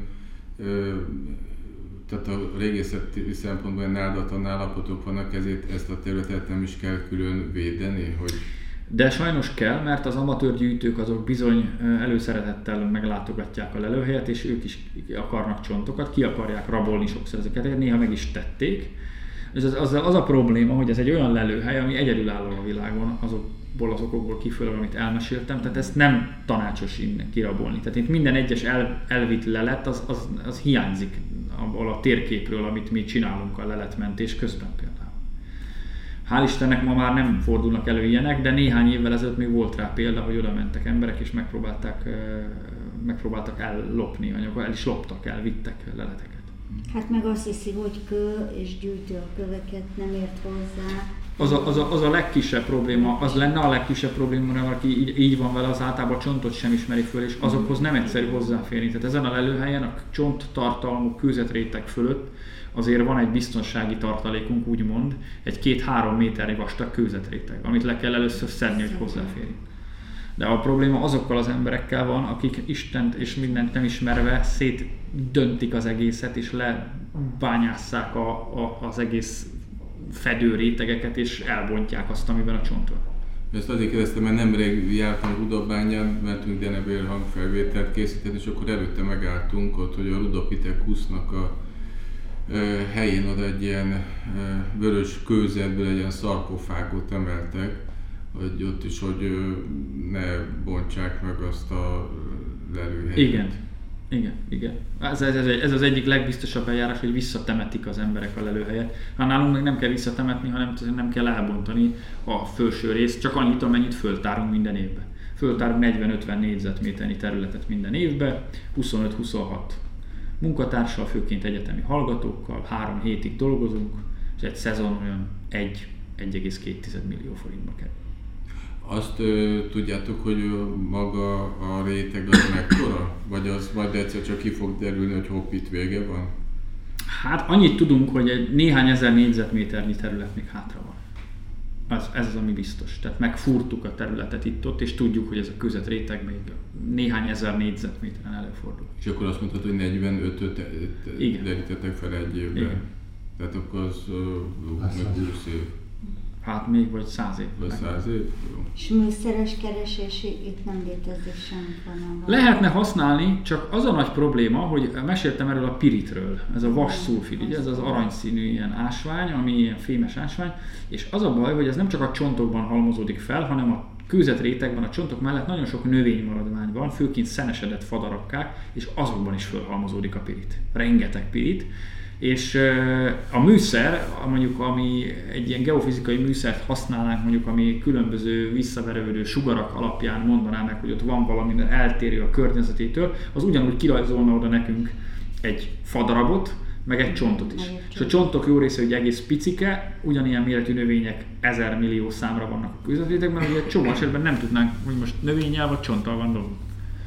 tehát a régészeti szempontból ilyen áldatlan állapotok vannak, ezért ezt a területet nem is kell külön védeni, hogy... De sajnos kell, mert az amatőrgyűjtők azok bizony előszeretettel meglátogatják a lelőhelyet, és ők is akarnak csontokat, ki akarják rabolni sokszor ezeket, néha meg is tették. És az, az, az a probléma, hogy ez egy olyan lelőhely, ami egyedülálló a világon, azokból az okokból kifolyólag, amit elmeséltem, tehát ezt nem tanácsos innen kirabolni. Tehát itt minden egyes el, elvitt lelet, az, az, az hiányzik abból a térképről, amit mi csinálunk a leletmentés közben például. Hál' Istennek ma már nem fordulnak elő ilyenek, de néhány évvel ezelőtt még volt rá példa, hogy oda mentek emberek és megpróbálták, megpróbáltak ellopni anyagokat, el is loptak, elvittek leleteket. Hát meg azt hiszi, hogy kő és gyűjtő a köveket, nem ért hozzá. Az a, az, a, az a legkisebb probléma, az lenne a legkisebb probléma, mert aki így, így van vele, az általában a csontot sem ismeri föl, és azokhoz nem egyszerű hozzáférni. Tehát ezen a lelőhelyen a csonttartalmú kőzetréteg fölött azért van egy biztonsági tartalékunk, úgymond, egy két-három méternyi vastag kőzetréteg, amit le kell először szedni, hogy hozzáférjünk. De a probléma azokkal az emberekkel van, akik Istent és mindent nem ismerve szétdöntik az egészet, és lebányásszák a, a, az egész fedő rétegeket, és elbontják azt, amiben a csont van. Ezt azért kérdeztem, mert nemrég jártam Rudabányán, mentünk Denebér hangfelvételt készíteni, és akkor előtte megálltunk ott, hogy a Rudapithecusnak a e, helyén oda egy ilyen e, vörös kőzetből egy ilyen szarkofágot emeltek, hogy ott is, hogy e, ne bontsák meg azt a lelőhelyet. Igen. Igen, igen. Ez, ez, ez, ez az egyik legbiztosabb eljárás, hogy visszatemetik az emberek a lelőhelyet. Hát nálunk meg nem kell visszatemetni, hanem nem kell elbontani a felső részt, csak annyit, amennyit föltárunk minden évben. Föltárunk negyven-ötven négyzetméternyi területet minden évben, huszonöt-huszonhat munkatársal, főként egyetemi hallgatókkal, három hétig dolgozunk, és egy szezon olyan egy egész két millió forintba kerül. Azt ö, tudjátok, hogy ö, maga a réteg az mekkora? Vagy az majd egyszer csak ki fog derülni, hogy hopp, itt vége van? Hát annyit tudunk, hogy egy néhány ezer négyzetméternyi terület még hátra van. Az, ez az, ami biztos. Tehát megfúrtuk a területet itt-ott, és tudjuk, hogy ez a között réteg még néhány ezer négyzetméteren előfordul. És akkor azt mondhatod, hogy negyvenötöt derítettek fel egy évben. Igen. Tehát akkor az uh, meg húsz év. Hát még vagy száz év. Vagy száz év? Jó. És műszeres keresés itt nem létezik semmit van. Lehetne használni, csak az a nagy probléma, hogy meséltem erről a piritről, ez a vas szulfid, ugye, ez az aranyszínű ilyen ásvány, ami ilyen fémes ásvány, és az a baj, hogy ez nem csak a csontokban halmozódik fel, hanem a kőzetrétegben, a csontok mellett nagyon sok növénymaradvány van, főként szenesedett fadarakkák, és azokban is fölhalmozódik a pirit. Rengeteg pirit. És a műszer, mondjuk ami egy ilyen geofizikai műszert használnánk, mondjuk ami különböző visszaverődő sugarak alapján mondaná meg, hogy ott van valami, mert eltérő a környezetétől, az ugyanúgy kirajzolna oda nekünk egy fadarabot, meg egy csontot is. Egy és a csontok jó része, hogy egész picike, ugyanilyen méretű növények ezer millió számra vannak a kőzetrétegben, ugye egy csomó esetben nem tudnánk, hogy most növényel vagy csonttal van dolgunk.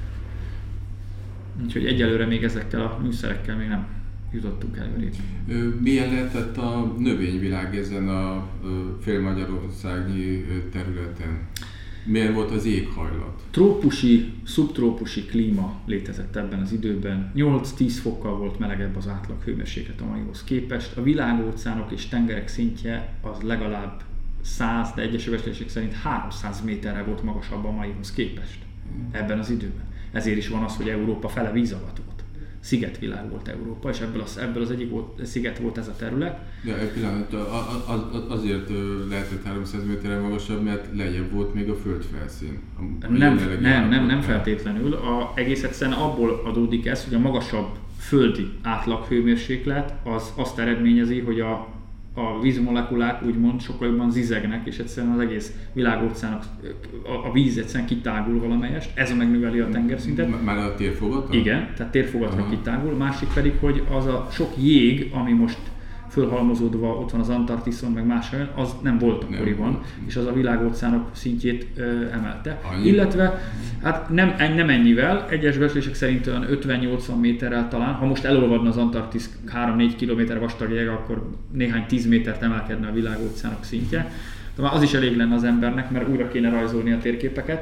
Úgyhogy egyelőre még ezekkel a műszerekkel még nem jutottunk előrébb. Milyen lehetett a növényvilág ezen a félmagyarországi területen? Milyen volt az éghajlat? Trópusi, szubtrópusi klíma létezett ebben az időben. nyolc-tíz fokkal volt melegebb az átlag hőmérséklet a maihoz képest. A világóceánok és tengerek szintje az legalább száz, de egyes becslések szerint háromszáz méterre volt magasabb a maihoz képest ebben az időben. Ezért is van az, hogy Európa fele víz alatt volt. Szigetvilág volt Európa, és ebből az, ebből az egyik volt, sziget volt ez a terület. Ja, egy pillanat, az, az, azért lehetett háromszáz méterre magasabb, mert lejjebb volt még a földfelszín. Nem, nem, nem, nem feltétlenül. A, egész egyszerűen abból adódik ez, hogy a magasabb földi átlaghőmérséklet az azt eredményezi, hogy a, a vízmolekulák úgymond sokkal jobban zizegnek, és egyszerűen az egész világóceánok, a, a víz egyszerűen kitágul valamelyest, ez megnöveli a tengerszintet. Már a térfogatra? Igen, tehát térfogatra Aha. kitágul. Másik pedig, hogy az a sok jég, ami most fölhalmozódva ott van az Antarktiszon, meg más helyen, az nem volt akkoriban, nem. és az a világóceánok szintjét ö, emelte. Annyi. Illetve, hát nem, nem ennyivel, egyes becslések szerint olyan ötven-nyolcvan méterrel talán, ha most elolvadna az Antarktisz három-négy kilométer vastag jég, akkor néhány tíz métert emelkedne a világóceánok szintje. De már az is elég lenne az embernek, mert újra kéne rajzolni a térképeket.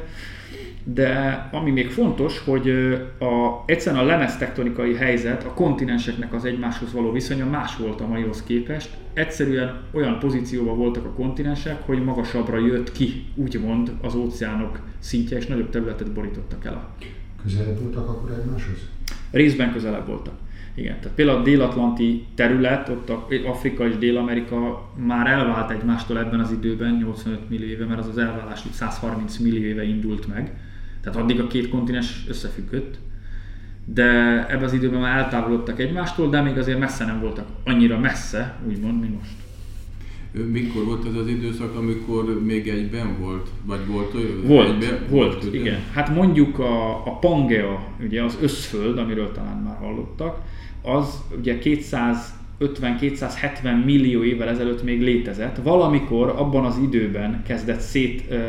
De ami még fontos, hogy a, egyszerűen a lemeztektonikai helyzet, a kontinenseknek az egymáshoz való viszonya más volt a maihoz képest. Egyszerűen olyan pozícióban voltak a kontinensek, hogy magasabbra jött ki, úgymond, az óceánok szintje, és nagyobb területet borítottak el. Közelebb voltak akkor egymáshoz? Részben közelebb voltak. Igen, tehát például a dél-atlanti terület, ott a Afrika és Dél-Amerika már elvált egymástól ebben az időben, nyolcvanöt millió éve, mert az az elválás itt száz harminc millió éve indult meg. Tehát addig a két kontinens összefüggött, de ebben az időben már eltávolodtak egymástól, de még azért messze nem voltak annyira messze, úgymond, mint most. Mikor volt ez az időszak, amikor még egyben volt? Vagy volt olyan? Volt, egyben? volt, volt igen. Hát mondjuk a, a Pangea, ugye az összföld, amiről talán már hallottak, az ugye kétszázötven-kétszázhetven millió évvel ezelőtt még létezett. Valamikor abban az időben kezdett szét ö, ö,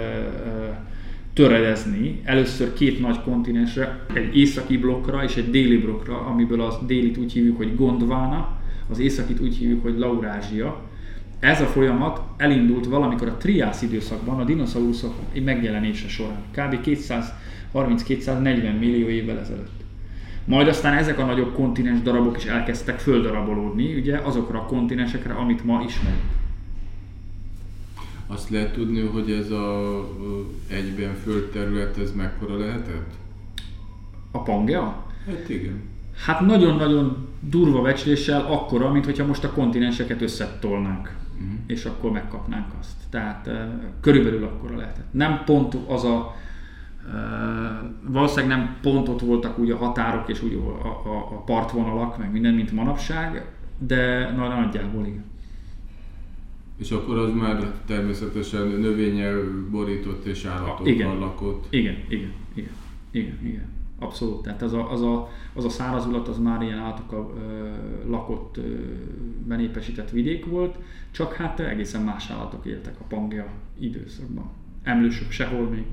töredezni, először két nagy kontinensre, egy északi blokkra és egy déli blokkra, amiből a délit úgy hívjuk, hogy Gondwana, az északit úgy hívjuk, hogy Laurázsia. Ez a folyamat elindult valamikor a triász időszakban, a dinoszauruszok megjelenése során, kb. kétszázharminc-kétszáznegyven millió évvel ezelőtt. Majd aztán ezek a nagyobb kontinens darabok is elkezdtek földarabolódni, ugye azokra a kontinensekre, amit ma ismerünk. Azt lehet tudni, hogy ez a egyben földterület, ez mekkora lehetett? A Pangea? Hát igen. Hát nagyon-nagyon durva becsléssel akkora, mint hogyha most a kontinenseket összetolnánk, uh-huh. és akkor megkapnánk azt. Tehát uh, körülbelül akkora lehetett. Nem pont az a, uh, valószínűleg nem pont ott voltak úgy a határok és úgy a, a, a partvonalak, meg minden, mint manapság, de na, nagyjából igen. És akkor az már természetesen növényel borított és állatokkal lakott. Igen, igen, igen, igen, igen. Abszolút. Tehát az a, az a, az a szárazulat az már ilyen állatokkal ö, lakott, ö, benépesített vidék volt, csak hát egészen más állatok éltek a Pangea időszakban. Emlősök sehol még.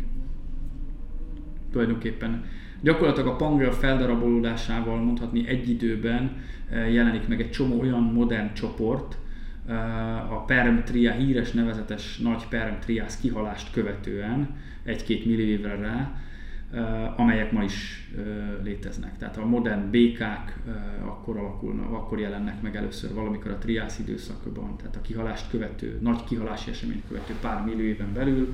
Tulajdonképpen gyakorlatilag a Pangea feldarabolódásával mondhatni egy időben jelenik meg egy csomó olyan modern csoport, a Perm-Tria, híres nevezetes nagy Perm-Triász kihalást követően egy-két millió évre rá, amelyek ma is léteznek. Tehát a modern békák akkor alakulnak, akkor jelennek meg először valamikor a triász időszakban, tehát a kihalást követő, nagy kihalási eseményt követő pár millió éven belül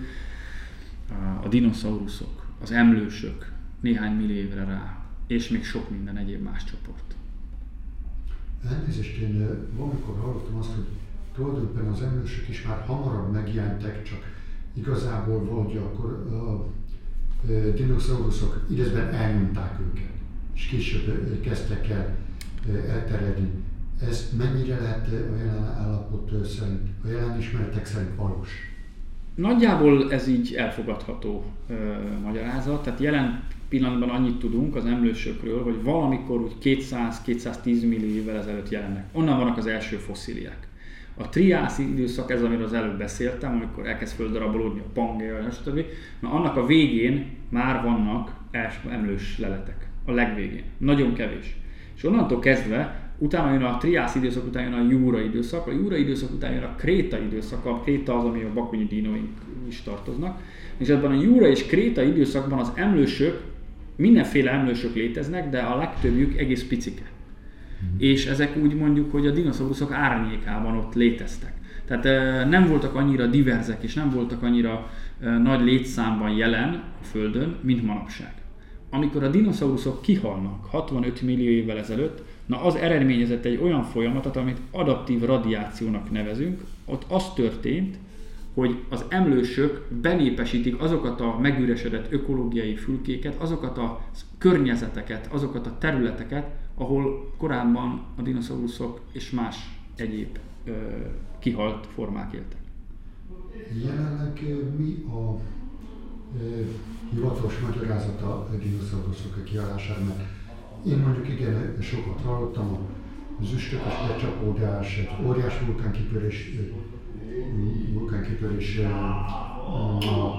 a dinoszauruszok, az emlősök néhány millió évre rá, és még sok minden egyéb más csoport. Elnézést, én valamikor hallottam azt, hogy tulajdonképpen az emlősök is már hamarabb megjelentek, csak igazából valahogy akkor a dinoszauruszok idézben elnyomták őket, és később kezdtek el elterjedni. Ez mennyire lehet a jelen állapot szerint, a jelen ismeretek szerint valós? Nagyjából ez így elfogadható ö, magyarázat, tehát jelen pillanatban annyit tudunk az emlősökről, hogy valamikor úgy kétszáz-kétszáztíz millió évvel ezelőtt jelennek. Onnan vannak az első fosszíliák. A triász időszak, ez amiről az előbb beszéltem, amikor elkezd földarabolódni a Pangea, stb. Na, annak a végén már vannak emlős leletek, a legvégén, nagyon kevés. És onnantól kezdve, utána jön a triász időszak, utána jön a júra időszak, a júra időszak után jön a kréta időszak, a kréta az, ami a bakonyi dinóink is tartoznak. És ebben a júra és kréta időszakban az emlősök, mindenféle emlősök léteznek, de a legtöbbjük egész picike. És ezek úgy mondjuk, hogy a dinoszauruszok árnyékában ott léteztek. Tehát nem voltak annyira diverzek és nem voltak annyira nagy létszámban jelen a Földön, mint manapság. Amikor a dinoszauruszok kihalnak hatvanöt millió évvel ezelőtt, na az eredményezett egy olyan folyamatot, amit adaptív radiációnak nevezünk. Ott az történt, hogy az emlősök benépesítik azokat a megüresedett ökológiai fülkéket, azokat a környezeteket, azokat a területeket, ahol korábban a dinoszauruszok és más egyéb ö, kihalt formák éltek. Jelenleg mi a e, hivatalos magyarázata a dinoszauruszok kihalására? Mert én mondjuk igen sokat hallottam, az üstökös becsapódás, egy óriás vulkánkitörés, vulkánkitörés, a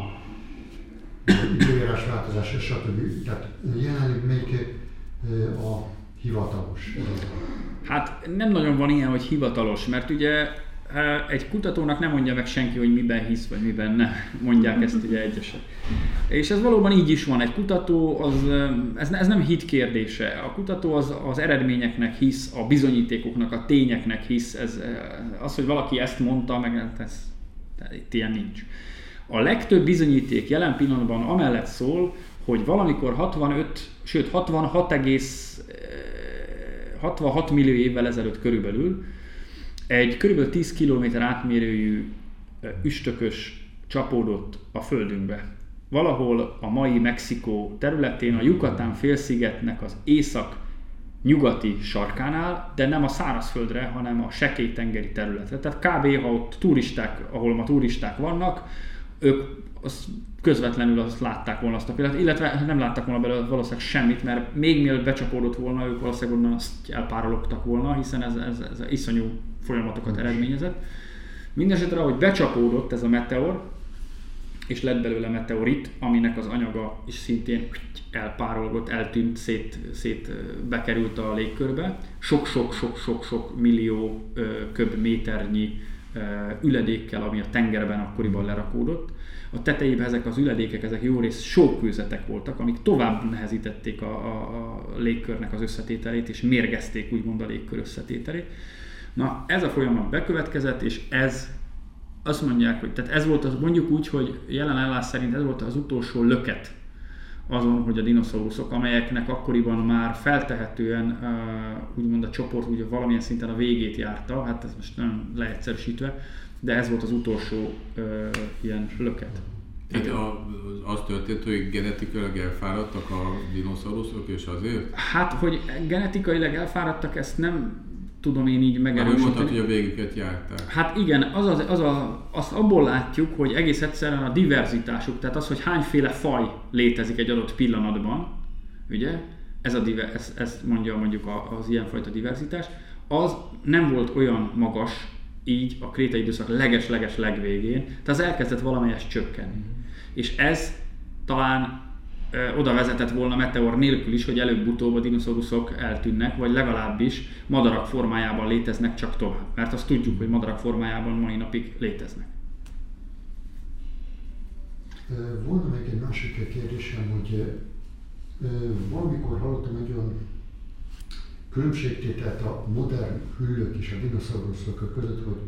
időjárás változása, stb. Tehát jelenleg még a hivatalos. Hát nem nagyon van ilyen, hogy hivatalos, mert ugye egy kutatónak nem mondja meg senki, hogy miben hisz, vagy miben nem, mondják ezt ugye egyesek. És ez valóban így is van, egy kutató, az, ez, ez nem hit kérdése. A kutató az, az eredményeknek hisz, a bizonyítékoknak, a tényeknek hisz. Ez, az, hogy valaki ezt mondta, meg ez, itt ilyen nincs. A legtöbb bizonyíték jelen pillanatban amellett szól, hogy valamikor hatvanöt, sőt hatvanhat egész hatvanhat millió évvel ezelőtt körülbelül egy körülbelül tíz kilométer átmérőjű üstökös csapódott a földünkbe. Valahol a mai Mexikó területén, a Yucatán félszigetnek az észak-nyugati sarkánál, de nem a szárazföldre, hanem a sekély-tengeri területre. Tehát kb. Ha ott turisták, ahol ma turisták vannak, ők azt közvetlenül azt látták volna azt a példát, illetve nem láttak volna belőle valószínűleg semmit, mert még mielőtt becsapódott volna, ők valószínűleg onnan azt elpárologtak volna, hiszen ez, ez, ez iszonyú folyamatokat eredményezett. Mindenesetre, ahogy becsapódott ez a meteor, és lett belőle meteorit, aminek az anyaga is szintén elpárolgott, eltűnt, szét, szét bekerült a légkörbe, sok-sok-sok-sok-sok millió köbméternyi üledékkel, ami a tengerben akkoriban lerakódott. A tetejében ezek az üledékek, ezek jó rész sókőzetek voltak, amik tovább nehezítették a, a, a légkörnek az összetételét, és mérgezték úgymond a légkör összetételét. Na, ez a folyamat bekövetkezett, és ez azt mondják, hogy tehát ez volt az, mondjuk úgy, hogy jelen állás szerint ez volt az utolsó löket azon, hogy a dinoszauruszok, amelyeknek akkoriban már feltehetően uh, úgymond a csoport úgy valamilyen szinten a végét járta, hát ez most nem leegyszerűsítve, de ez volt az utolsó uh, ilyen löket. Tehát a, az történt, hogy genetikailag elfáradtak a dinoszauruszok, és azért? Hát, hogy genetikailag elfáradtak, ezt nem tudom én így megerősíteni. Mondtad, hogy a végüket járták. Hát igen, az az, az a, azt abból látjuk, hogy egész egyszerűen a diverzitásuk, tehát az, hogy hányféle faj létezik egy adott pillanatban, ugye, ez, a diver, ez, ez mondja mondjuk az ilyenfajta diverzitás, az nem volt olyan magas így a krétai időszak leges-leges legvégén, tehát az elkezdett valamelyest csökkenni. És ez talán ö, oda vezetett volna meteor nélkül is, hogy előbb-utóbb a dinoszauruszok eltűnnek, vagy legalábbis madarak formájában léteznek csak tovább. Mert azt tudjuk, hogy madarak formájában mai napig léteznek. Volna még egy másik kérdésem, hogy valamikor hallottam egy olyan különbségtételt a modern hüllők és a dinoszauruszok között, hogy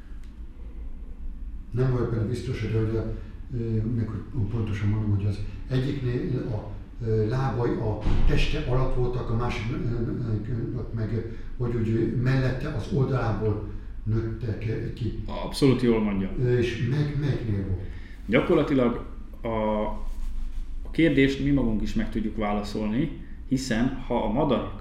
nem vagyok benne biztos, de hogy a, meg pontosan mondom, hogy az egyiknél a lábai a teste alatt voltak, a másiknak meg, vagy úgy mellette az oldalából nőttek ki. Abszolút jól mondja. És meg, melyiknél volt? Gyakorlatilag a, a kérdést mi magunk is meg tudjuk válaszolni, hiszen ha a madarak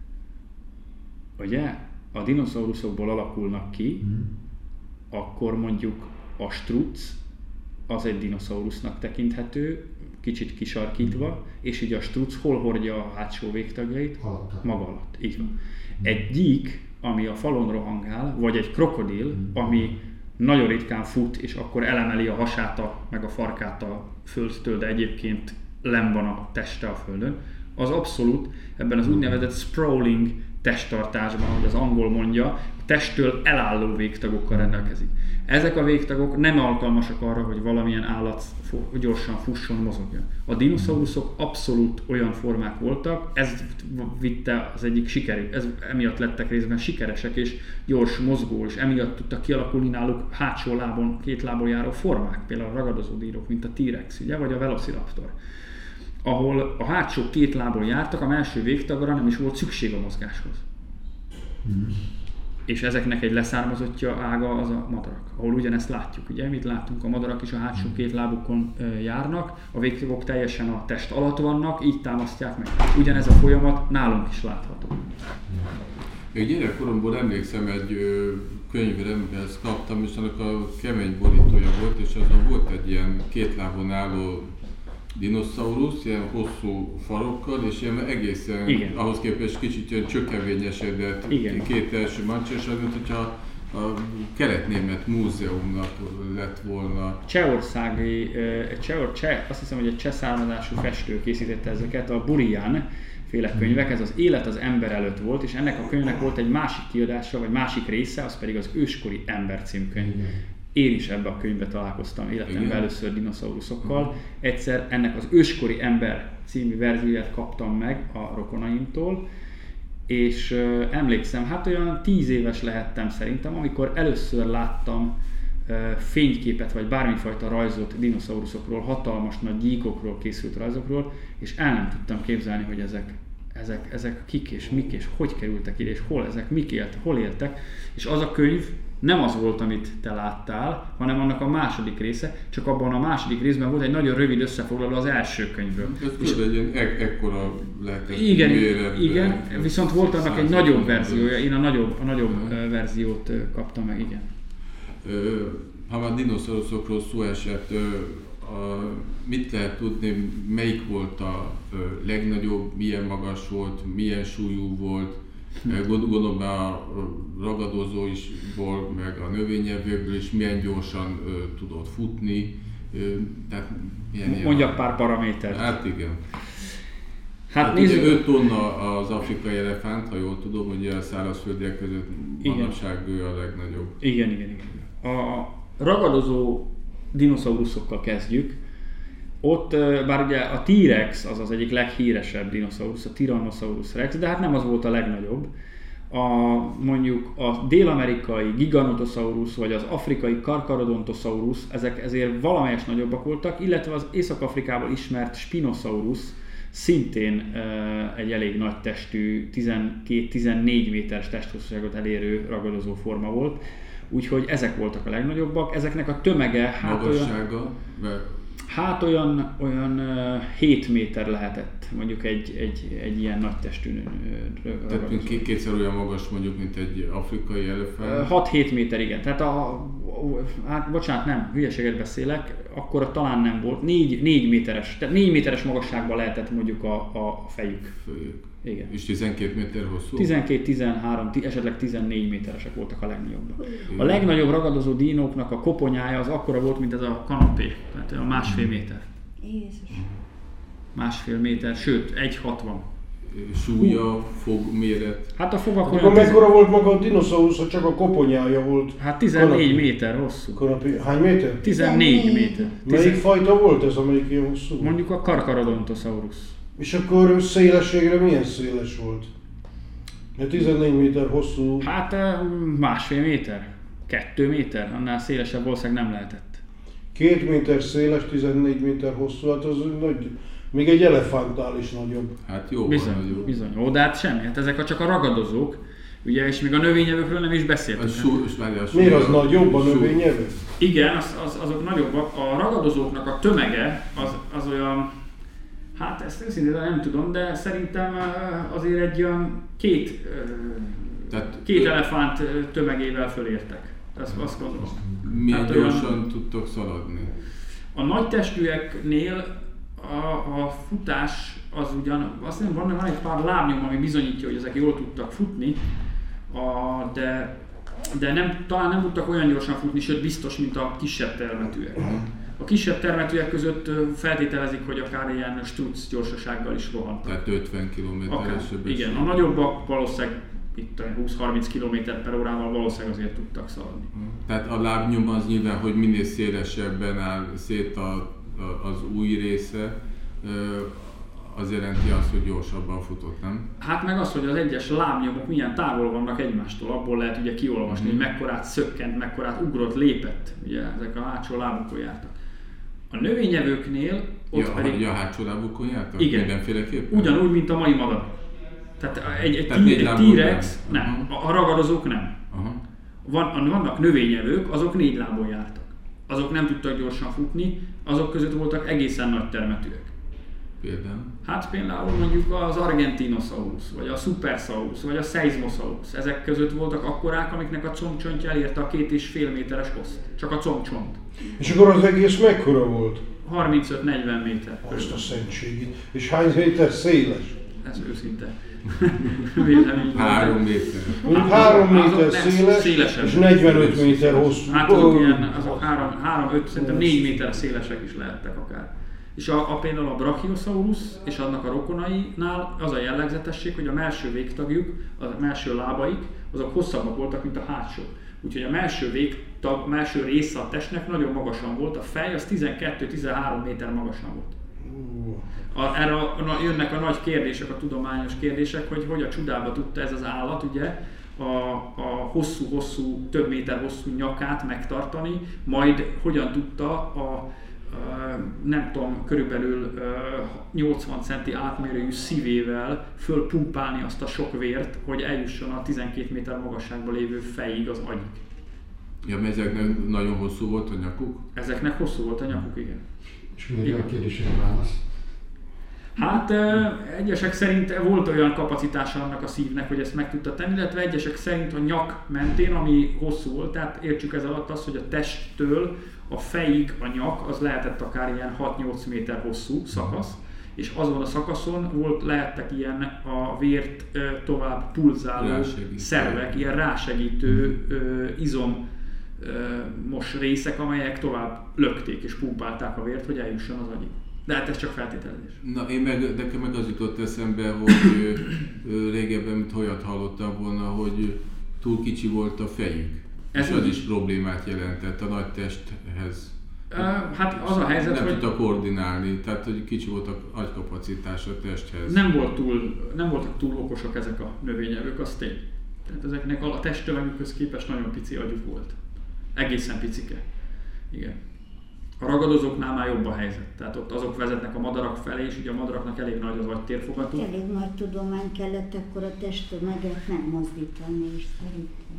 ugye, a dinoszauruszokból alakulnak ki, mm. akkor mondjuk a struc az egy dinoszaurusznak tekinthető, kicsit kisarkítva, mm. és így a struc hol hordja a hátsó végtagjait? Alatta. Maga alatt. Így van. Mm. Egy gyík, ami a falon rohangál, vagy egy krokodil, mm. ami nagyon ritkán fut, és akkor elemeli a hasát a, meg a farkát a földtől, de egyébként lenn van a teste a földön, az abszolút ebben az úgynevezett sprawling testtartásban, ahogy az angol mondja, a testtől elálló végtagokkal rendelkezik. Ezek a végtagok nem alkalmasak arra, hogy valamilyen állat gyorsan fusson, mozogjon. A dinoszauruszok abszolút olyan formák voltak, ez vitte az egyik sikerük, ez emiatt lettek részben sikeresek és gyors mozgó, és emiatt tudtak kialakulni náluk hátsó lábon, két lábon járó formák, például a ragadozódírók, mint a T-rex, ugye, vagy a Velociraptor, ahol a hátsó két lábon jártak, a első végtagra nem is volt szükség a mozgáshoz. Mm. És ezeknek egy leszármazottja ága az a madarak, ahol ugyanezt látjuk. Ugye, mit láttunk, a madarak is a hátsó két lábukon járnak, a végtagok teljesen a test alatt vannak, így támasztják meg. Ugyanez a folyamat nálunk is látható. Még gyerekkoromból emlékszem egy könyvre, ezt kaptam, és annak a kemény borítója volt, és azon volt egy ilyen két lábon álló dinoszaurusz, ilyen hosszú farokkal, és ilyen egészen igen. ahhoz képest kicsit ilyen csökevényesedett két első mancsa, és az, mint hogyha a Kelet-Német Múzeumnak lett volna. Csehországi, cseh, cseh, azt hiszem, hogy egy cseh származású festő készítette ezeket, a Burian féle könyvek, ez az Élet az ember előtt volt, és ennek a könyvnek volt egy másik kiadása, vagy másik része, az pedig az Őskori ember című könyv. Én is ebbe a könyvbe találkoztam életemben először dinoszauruszokkal. Egyszer ennek az Őskori ember című verzióját kaptam meg a rokonaimtól, és uh, emlékszem, hát olyan tíz éves lehettem szerintem, amikor először láttam uh, fényképet, vagy bármifajta rajzot dinoszauruszokról, hatalmas nagy gyíkokról készült rajzokról, és el nem tudtam képzelni, hogy ezek, ezek, ezek kik és mik, és hogy kerültek ide, és hol ezek, mik éltek, hol éltek, és az a könyv nem az volt, amit te láttál, hanem annak a második része, csak abban a második részben volt egy nagyon rövid összefoglaló az első könyvből. Ez tudod, egy ilyen ek- ekkora lehetett. Igen, igen, viszont volt annak egy nagyobb verziója, én a nagyobb, a nagyobb uh-huh. verziót kaptam meg, igen. Ha már dinoszauruszokról szó esett, a, mit lehet tudni, melyik volt a legnagyobb, milyen magas volt, milyen súlyú volt? Gondolom a ragadozó is volt, meg a növényevőkből is milyen gyorsan ö, tudott futni. Ö, tehát milyen mondjak pár paramétert. Hát igen. Hát, hát ugye öt tonna az afrikai elefánt, ha jól tudom, hogy a szárazföldiek között manapság ő a legnagyobb. Igen, igen, igen. A ragadozó dinoszauruszokkal kezdjük. Ott, bár ugye a T-rex az az egyik leghíresebb dinoszaurusz, a Tyrannosaurus rex, de hát nem az volt a legnagyobb. a, mondjuk a dél-amerikai Giganotosaurus vagy az afrikai Carcharodontosaurus, ezek ezért valamelyes nagyobbak voltak, illetve az Észak-Afrikában ismert Spinosaurus szintén uh, egy elég nagy testű, tizenkét-tizennégy méteres testhosszúságot elérő ragadozó forma volt. Úgyhogy ezek voltak a legnagyobbak, ezeknek a tömege hát magassága, olyan, hát olyan, olyan uh, hét méter lehetett, mondjuk egy, egy, egy ilyen nagy testű ragadozó. Tehát mint kétszer olyan magas mondjuk, mint egy afrikai elefánt? hat-hét méter, igen. Tehát a, hát bocsánat, nem, hülyeséget beszélek, akkora talán nem volt, négy méteres, tehát négy méteres magasságban lehetett mondjuk a, a fejük. Fejük. Igen. És tizenkét méter hosszú? tizenkét-tizenhárom, esetleg tizennégy méteresek voltak a legnagyobbak. A legnagyobb ragadozó dinóknak a koponyája az akkora volt, mint ez a kanapé, tehát a másfél méter. Jézus. Másfél méter, sőt, egy hatvan. Súlya, fogméret? Hát a fogak Akkor olyan... mekkora volt maga a dinoszaurusz, ha csak a koponyája volt? Hát tizennégy kanapé. méter hosszú. Kanapé. Hány méter? tizennégy méter. Melyik fajta volt ez, amelyik ilyen hosszú? Mondjuk a Carcharodontosaurus. És akkor szélességre milyen széles volt? Mert tizennégy méter hosszú. Hát másfél méter, kettő méter, annál szélesebb valószínűleg nem lehetett. Két méter széles, tizennégy méter hosszú, hát az nagy, még egy elefántnál is nagyobb. Hát jó, bizony, nagyobb. bizony. Ó, de hát semmi, hát ezek a csak a ragadozók, ugye, és még a növényevőkről nem is beszéltünk. Sú, várjál, Miért az nagyobb a növényevő? Igen, az, az, azok nagyobbak. A ragadozóknak a tömege az, az olyan, hát ezt őszintén nem tudom, de szerintem azért egy olyan két, Tehát két elefánt tömegével fölértek. Ezt azt gondolom. milyen Hát gyorsan olyan, tudtok szaladni? A nagy testűeknél a, a futás az ugyan, azt hiszem van, van egy pár lábnyom, ami bizonyítja, hogy ezek jól tudtak futni, a, de, de nem, talán nem tudtak olyan gyorsan futni, sőt biztos, mint a kisebb termetűek. A kisebb termetűek között feltételezik, hogy akár ilyen struc gyorsasággal is rohantak. Tehát ötven kilométeres sebesség. Igen, a nagyobbak valószínűleg itt húsz-harminc kilométer per órával valószínűleg azért tudtak szaladni. Tehát a lábnyom az nyilván, hogy minél szélesebben áll szét a, a, az új része, az jelenti azt, hogy gyorsabban futott, nem? Hát meg az, hogy az egyes lábnyomok milyen távol vannak egymástól, abból lehet ugye kiolvasni, mm-hmm. hogy mekkorát szökkent, mekkorát ugrott, lépett, ugye ezek a hátsó lábukon jártak. A növényevőknél ott ja, pedig... Ja, a hátsó lábukon jártak? Igen. Mindenféleképpen? Ugyanúgy, mint a mai madar. Tehát egy, egy, Tehát tí, egy T-rex, nem. nem, a ragadozók nem. Aha. Van, vannak növényevők, azok négy lábon jártak. Azok nem tudtak gyorsan futni, azok között voltak egészen nagy termetűek. Például? Hát például mondjuk az Argentinosaurus, vagy a Supersaurus, vagy a Seismosaurus. Ezek között voltak akkorák, amiknek a combcsontja elérte a két és fél méteres hosszt. Csak a combcsont. És akkor az egész mekkora volt? harmincöt-negyven méter. Azt a szentségét. És hány méter széles? Ez őszinte. Vélemény. Három méter. Mondjuk három Azok méter nem, széles, szélesebb. és negyvenöt méter hosszú. Hát azok ilyen, azok három-öt, szerintem négy méter szélesek is lehettek akár. És a, a például a Brachiosaurus és annak a rokonainál az a jellegzetesség, hogy a mellső végtagjuk, a mellső lábaik, azok hosszabbak voltak, mint a hátsó. Úgyhogy a mellső végtag, a mellső része a testnek nagyon magasan volt, a fej az tizenkettő-tizenhárom méter magasan volt. A, erre a, a, jönnek a nagy kérdések, a tudományos kérdések, hogy hogy a csodába tudta ez az állat ugye a, a hosszú-hosszú, több méter hosszú nyakát megtartani, majd hogyan tudta a Uh, nem tudom, körülbelül uh, nyolcvan centi átmérőjű szívével fölpumpálni azt a sok vért, hogy eljusson a tizenkét méter magasságban lévő fejig az agyig. Ja, mert ezeknek nagyon hosszú volt a nyakuk? Ezeknek hosszú volt a nyakuk, igen. És mi a kérdésre válasz? Hát uh, egyesek szerint volt olyan kapacitása annak a szívnek, hogy ezt meg tudta tenni, illetve egyesek szerint a nyak mentén, ami hosszú volt, tehát értsük ez alatt azt, hogy a testtől a fejig a nyak az lehetett akár ilyen hat-nyolc méter hosszú szakasz, és azon a szakaszon volt, lehettek ilyen a vért ö, tovább pulzáló Rásegítő. szervek, ilyen rásegítő ö, izom ö, mos részek, amelyek tovább lökték és pumpálták a vért, hogy eljusson az agyig. De hát ez csak feltételezés. Na, én meg, nekem meg az jutott eszembe, hogy ö, ö, régebben, mint olyat hallottam volna, hogy túl kicsi volt a fejük. Ez és az is problémát jelentett a nagy testhez. Uh, hát az a helyzet, nem hogy... Nem tudta koordinálni, tehát hogy kicsi volt a agykapacitás a testhez. Nem, volt túl, nem voltak túl okosak ezek a növényevők, az tény. Tehát ezeknek a testtömegükhöz képest nagyon pici agyuk volt. Egészen picike. Igen. A ragadozóknál már jobb a helyzet. Tehát ott azok vezetnek a madarak felé, és ugye a madaraknak elég nagy az agytérfogatuk. Elég nagy tudomány kellett akkor a testtömeget nem mozdítani is szerintem.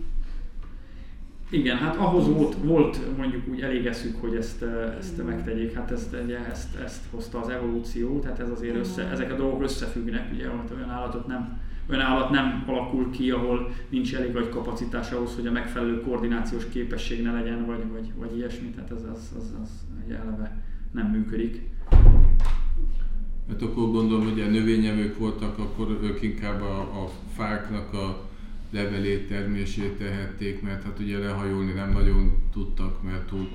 Igen, hát ahhoz volt, volt mondjuk úgy elég eszük, hogy ezt, ezt megtegyék. Hát ezt, ugye, ezt, ezt hozta az evolúció, tehát ez azért össze, ezek a dolgok összefüggnek, ugye, hogy olyan állatot nem Olyan állat nem alakul ki, ahol nincs elég nagy kapacitás ahhoz, hogy a megfelelő koordinációs képesség ne legyen, vagy, vagy, vagy ilyesmi, tehát ez az, az, az eleve nem működik. Hát akkor gondolom, hogy a növényevők voltak, akkor ők inkább a, a fáknak a levelét, termését tehették, mert hát ugye lehajolni nem nagyon tudtak, mert túl,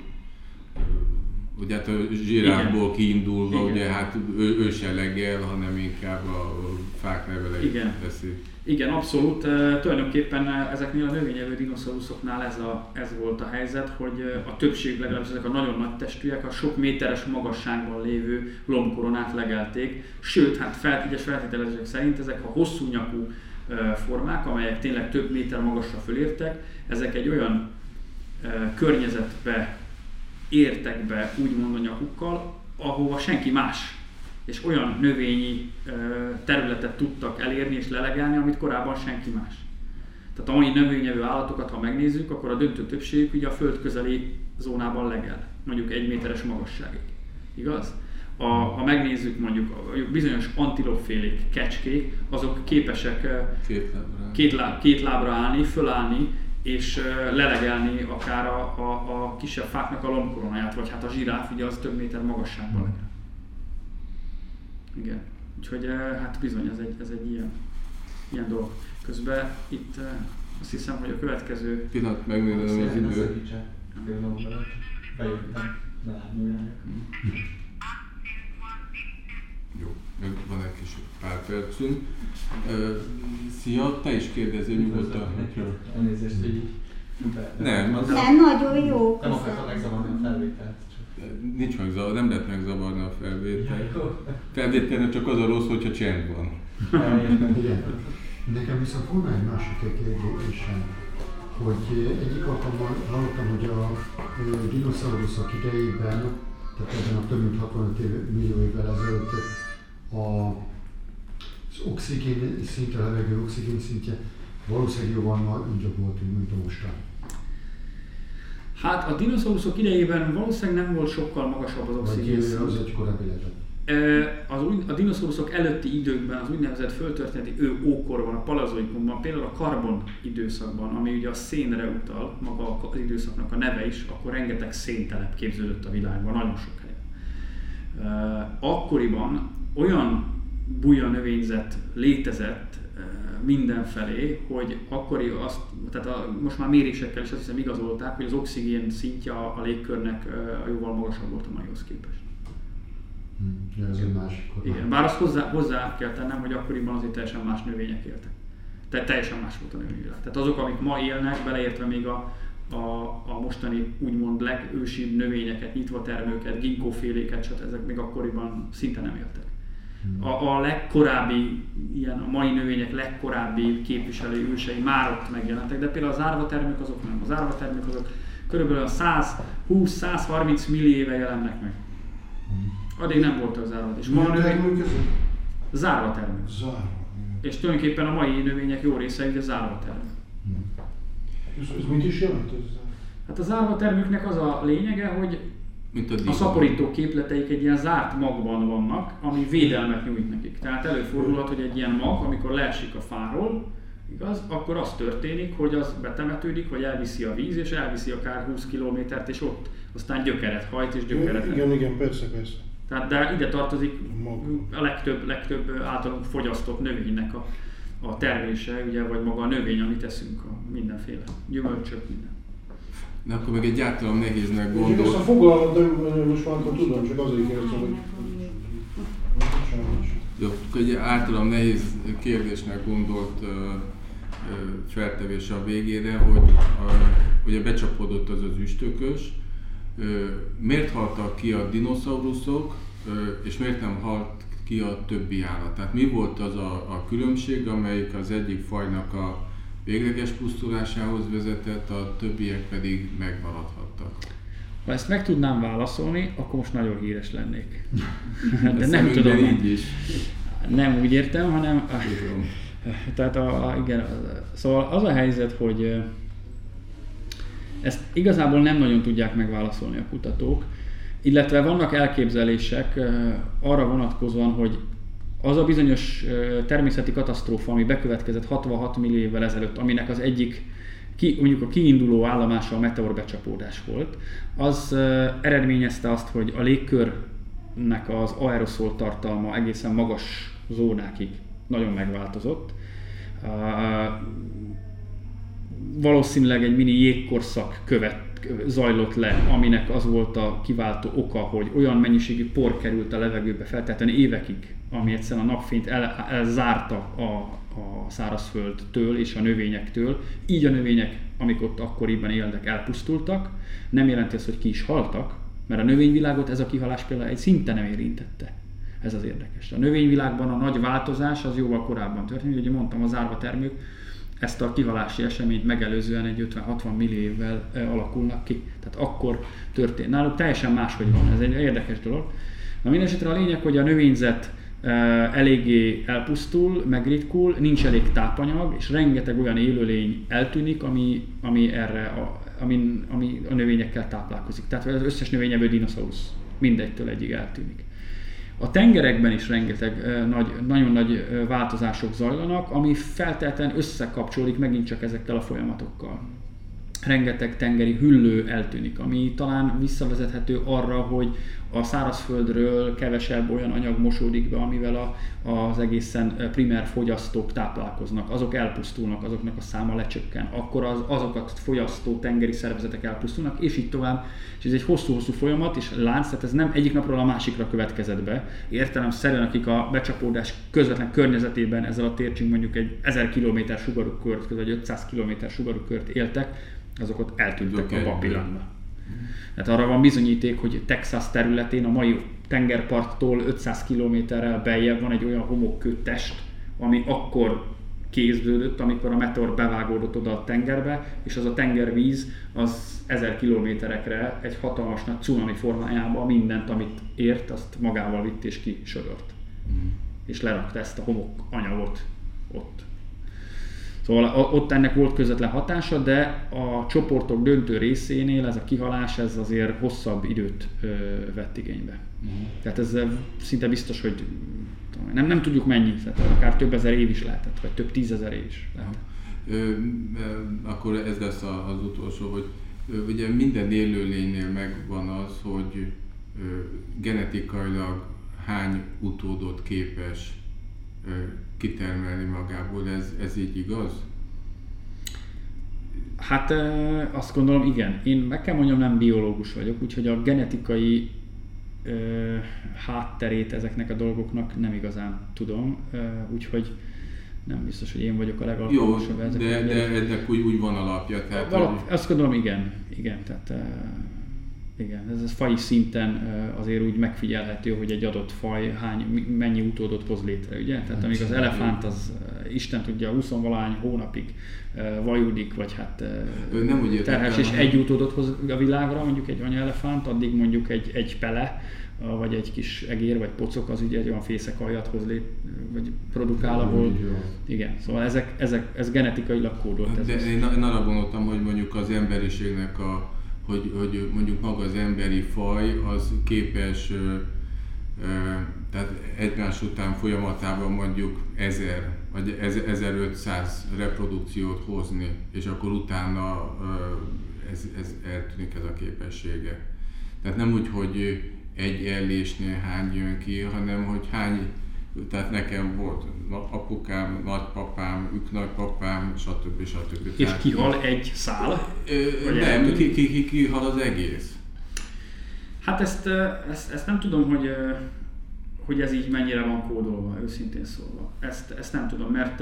ugye hát a zsiráfból kiindulva, igen. Ugye hát ő, ő se legel, hanem inkább a fák leveleit veszi. Igen, abszolút. E, tulajdonképpen ezeknél a növényevő dinoszauruszoknál ez, a, ez volt a helyzet, hogy a többség, legalábbis ezek a nagyon nagy testűek, a sok méteres magasságban lévő lombkoronát legelték. Sőt, hát fel, egyes feltételezések szerint ezek a hosszú nyakú e, formák, amelyek tényleg több méter magasra fölértek, ezek egy olyan e, környezetbe értek be, úgymond a nyakukkal, ahova senki más, és olyan növényi területet tudtak elérni és lelegelni, amit korábban senki más. Tehát a mai növényevő állatokat, ha megnézzük, akkor a döntő többségük ugye a föld közeli zónában legel, mondjuk egy méteres magasságig. Igaz? A, ha megnézzük mondjuk a bizonyos antilopfélék, kecskék, azok képesek két lábra, két láb, két lábra állni, fölállni, és lelegelni akár a, a, a kisebb fáknak a lombkoronáját, vagy hát a zsiráf, ugye az több méter magasságban legel. Igen. Úgyhogy hát bizony ez egy, ez egy ilyen, ilyen dolog. Közben itt azt hiszem, hogy a következő... Pillanat, megnézem az időt. Jó, meg van egy kis pár percünk. Szia, te is kérdezzél nyugodtan. Elnézést, hogy így... Nem, az... Nem, nagyon jó. Nem akartam megzavarni a felvételt. Nincs megzavar, nem lehet megzavarni a felvételt. Felvételnek csak az a rossz, hogyha csend van. Igen. Nekem viszont volna egy másik kérdésem, hogy egyik alkalommal hallottam, hogy a dinoszauruszok idejében, tehát ebben a több mint hatvanöt millió évvel ezelőtt a az oxigén szintje, a levegő oxigén szintje valószínűleg jóval nagyobb volt, mint a mostan. Hát a dinoszauruszok idejében valószínűleg nem volt sokkal magasabb az oxigén szint. Az egy korábbi lehetett. Az úgy, a dinoszauruszok előtti időkben, az úgynevezett földtörténeti őókorban, a paleozoikumban, például a karbon időszakban, ami ugye a szénre utal, maga az időszaknak a neve is, akkor rengeteg széntelep képződött a világban, nagyon sok helyen. Akkoriban olyan buja növényzet létezett mindenfelé, hogy akkori azt, tehát a, most már mérésekkel is azt hiszem igazolták, hogy az oxigén szintje a légkörnek jóval magasabb volt a maihoz képest. Ja, ez egy másik kormány. Igen, bár azt hozzá, hozzá kell tennem, hogy akkoriban azért teljesen más növények éltek. Tehát teljesen más volt a növényvilág. Tehát azok, amik ma élnek, beleértve még a, a, a mostani úgymond legősibb növényeket, nyitvatermőket, ginkgóféléket, stb. Ezek még akkoriban szinte nem éltek. A, a legkorábbi, ilyen a mai növények legkorábbi képviselő ősei már ott megjelentek, de például az árvatermők azok nem. Az árvatermők azok körülbelül száz húsz-száz harminc millió éve jelennek meg. Addig nem volt az árvat. És ma a növény... Zárvatermők. Zárva. És tulajdonképpen a mai növények jó része ugye zárvatermők. És ez mit is jelent ez? Hát a zárvatermőknek az a lényege, hogy Mint a, a szaporító képleteik egy ilyen zárt magban vannak, ami védelmet nyújt nekik. Tehát előfordulhat, hogy egy ilyen mag, amikor leesik a fáról, igaz, akkor az történik, hogy az betemetődik, vagy elviszi a víz, és elviszi akár húsz kilométert, és ott aztán gyökeret hajt, és gyökeret Igen, igen, igen, persze, persze. Tehát, de ide tartozik a legtöbb, legtöbb általunk fogyasztott növénynek a, a termése, ugye, vagy maga a növény, amit eszünk, a mindenféle gyümölcsök, minden. De akkor meg egy általam nehéznek Én ezt a gondolt. fogalmat, de most már akkor tudom, csak azért kérdezem, hogy... Jó, akkor egy általam nehéz kérdésnek gondolt uh, uh, feltevés a végére, hogy uh, ugye becsapódott az az üstökös. Uh, miért haltak ki a dinoszauruszok, uh, és miért nem halt ki a többi állat? Tehát mi volt az a, a különbség, amelyik az egyik fajnak a végleges pusztulásához vezetett, a többiek pedig megmaradhattak. Ha ezt meg tudnám válaszolni, akkor most nagyon híres lennék. De, De nem tudom. így is. Nem úgy értem, hanem... Tudom. Tehát a, a, igen, szóval az a helyzet, hogy ezt igazából nem nagyon tudják megválaszolni a kutatók, illetve vannak elképzelések arra vonatkozóan, hogy az a bizonyos természeti katasztrófa, ami bekövetkezett hatvanhat millió évvel ezelőtt, aminek az egyik, ki, mondjuk a kiinduló állomása a meteorbecsapódás volt, az eredményezte azt, hogy a légkörnek az aeroszol tartalma egészen magas zónákig nagyon megváltozott. Valószínűleg egy mini jégkorszak követ zajlott le, aminek az volt a kiváltó oka, hogy olyan mennyiségű por került a levegőbe feltétlenül évekig, ami egyszerűen a napfényt el, elzárta a, a szárazföldtől és a növényektől. Így a növények, amik ott akkoriban éltek, elpusztultak. Nem jelenti azt, hogy ki is haltak, mert a növényvilágot ez a kihalás például egy szinte nem érintette. Ez az érdekes. A növényvilágban a nagy változás az jóval korábban történt, ugye mondtam, az árvatermők ezt a kihalási eseményt megelőzően egy ötven-hatvan millió évvel e, alakulnak ki. Tehát akkor történt. Náluk teljesen máshogy van, ez egy érdekes dolog. Na mindenesetre a lényeg, hogy a növényzet e, eléggé elpusztul, megritkul, nincs elég tápanyag, és rengeteg olyan élőlény eltűnik, ami, ami, erre a, ami, ami a növényekkel táplálkozik. Tehát az összes növényevő dinoszaurusz mindegytől egyig eltűnik. A tengerekben is rengeteg nagy, nagyon nagy változások zajlanak, ami feltétlenül összekapcsolódik megint csak ezekkel a folyamatokkal. Rengeteg tengeri hüllő eltűnik, ami talán visszavezethető arra, hogy a szárazföldről kevesebb olyan anyag mosódik be, amivel a, az egészen primer fogyasztók táplálkoznak. Azok elpusztulnak, azoknak a száma lecsökken. Akkor az, azokat fogyasztó tengeri szervezetek elpusztulnak, és így tovább. És ez egy hosszú-hosszú folyamat, és lánc, tehát ez nem egyik napról a másikra következett be. Értelemszerűen, akik a becsapódás közvetlen környezetében ezzel a tércsünk mondjuk egy ezer kilométer sugarú kört, vagy ötszáz kilométer sugarú kört éltek, azok ott eltűntek a papillonba. Tehát arra van bizonyíték, hogy Texas területén a mai tengerparttól ötszáz kilométerrel beljebb van egy olyan homokkő test, ami akkor kézdődött, amikor a meteor bevágódott oda a tengerbe, és az a tengervíz az ezer kilométerekre egy hatalmas nagy cunami formájában mindent, amit ért, azt magával vitt és kisodort. Mm. És lerakta ezt a homok anyagot ott. Szóval ott ennek volt közvetlen hatása, de a csoportok döntő részénél ez a kihalás ez azért hosszabb időt ö, vett igénybe. Uh-huh. Tehát ez szinte biztos, hogy nem, nem tudjuk mennyi, tehát akár több ezer év is lehetett, vagy több tízezer év is lehetett. Ö, akkor ez lesz az utolsó, hogy ugye minden élőlénynél megvan az, hogy ö, genetikailag hány utódot képes ö, kitermelni magából, ez, ez így igaz? Hát azt gondolom, igen. Én meg kell mondjam, nem biológus vagyok, úgyhogy a genetikai ö, hátterét ezeknek a dolgoknak nem igazán tudom, ö, úgyhogy nem biztos, hogy én vagyok a legalkalmasabb ezek. De, de ennek úgy, úgy van alapja. Tehát Valap, azt gondolom, igen. igen tehát, igen, ez, ez faji szinten azért úgy megfigyelhető, hogy egy adott faj hány, mennyi utódot hoz létre, ugye? Tehát amíg az elefánt az Isten tudja húsz-valahány hónapig vajudik, vagy hát nem úgy terhes, és egy utódot hoz a világra, mondjuk egy anyaelefánt, addig mondjuk egy, egy pele, vagy egy kis egér, vagy pocok, az ugye egy olyan fészek aljat hoz lét, vagy produkál, ahol... Igen, szóval ezek, ezek, ez genetikailag kódolt. Ez De az. Én arra gondoltam, hogy mondjuk az emberiségnek a Hogy, hogy mondjuk maga az emberi faj az képes, ö, ö, tehát egymás után folyamatában mondjuk ezer vagy ezerötszáz reprodukciót hozni, és akkor utána ö, ez, ez eltűnik ez a képessége. Tehát nem úgy, hogy egy ellésnél hány jön ki, hanem hogy hány, tehát nekem volt apukám, nagypapám, ők nagypapám, stb. stb. És tehát, kihal egy szál? Ö, nem, ki, ki, ki, kihal az egész. Hát ezt, ezt, ezt nem tudom, hogy, hogy ez így mennyire van kódolva, őszintén szólva. Ezt, ezt nem tudom, mert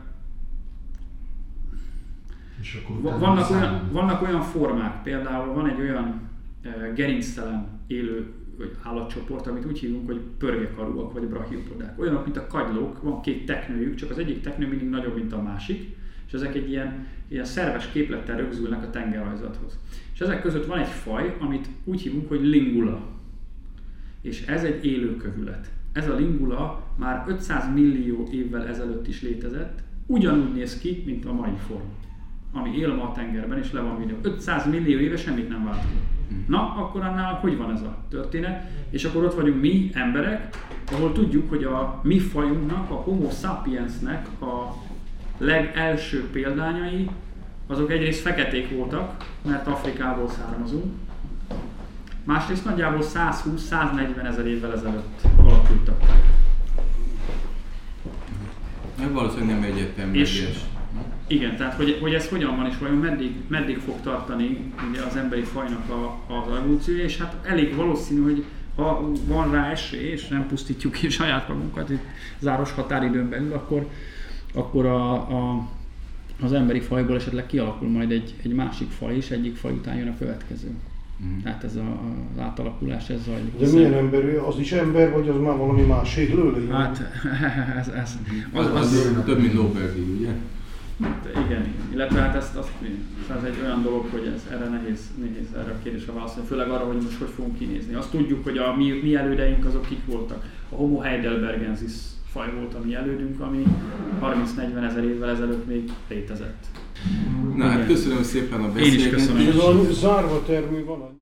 és akkor vannak, olyan, vannak olyan formák, például van egy olyan gerinctelen élő állatcsoport, amit úgy hívunk, hogy pörgekarúak vagy brachiopodák. Olyanok, mint a kagylók, van két teknőjük, csak az egyik teknő mindig nagyobb, mint a másik, és ezek egy ilyen, ilyen szerves képlettel rögzülnek a tengerrajzathoz. És ezek között van egy faj, amit úgy hívunk, hogy lingula. És ez egy élőkövület. Ez a lingula már ötszáz millió évvel ezelőtt is létezett, ugyanúgy néz ki, mint a mai form, ami él ma a tengerben, és le van videó. ötszáz millió éve semmit nem változott. Na, akkor annál hogy van ez a történet? És akkor ott vagyunk mi, emberek, ahol tudjuk, hogy a mi fajunknak, a Homo sapiensnek a legelső példányai, azok egyrészt feketék voltak, mert Afrikából származunk, másrészt nagyjából százhúsz-száznegyven ezer évvel ezelőtt alakultak. Ez valószínűleg nem egyetemleges. Igen, tehát hogy, hogy ez hogyan van és vajon meddig, meddig fog tartani ugye az emberi fajnak a, az evolúciója, és hát elég valószínű, hogy ha van rá esély, és nem pusztítjuk ki saját magunkat itt záros határidőn belül, akkor, akkor a, a, az emberi fajból esetleg kialakul majd egy, egy másik faj is, egyik faj után jön a következő. Mm. Tehát ez a, az átalakulás, ez zajlik. De milyen ember ő? Az is ember, vagy az már valami más élőlény? Hát ez, ez az, az, az, az több mint Nobel-díj, ugye? Igen, igen. Illetve hát ez, az, ez egy olyan dolog, hogy ez, erre nehéz, nehéz erre a kérdésre válaszolni, főleg arra, hogy most hogy fogunk kinézni. Azt tudjuk, hogy a mi, mi elődeink azok kik voltak. A Homo heidelbergensis faj volt a mi elődünk, ami harminc-negyven ezer évvel ezelőtt még létezett. Na hát köszönöm szépen a beszélgetést. Én is köszönöm. Ez a zárva termű van.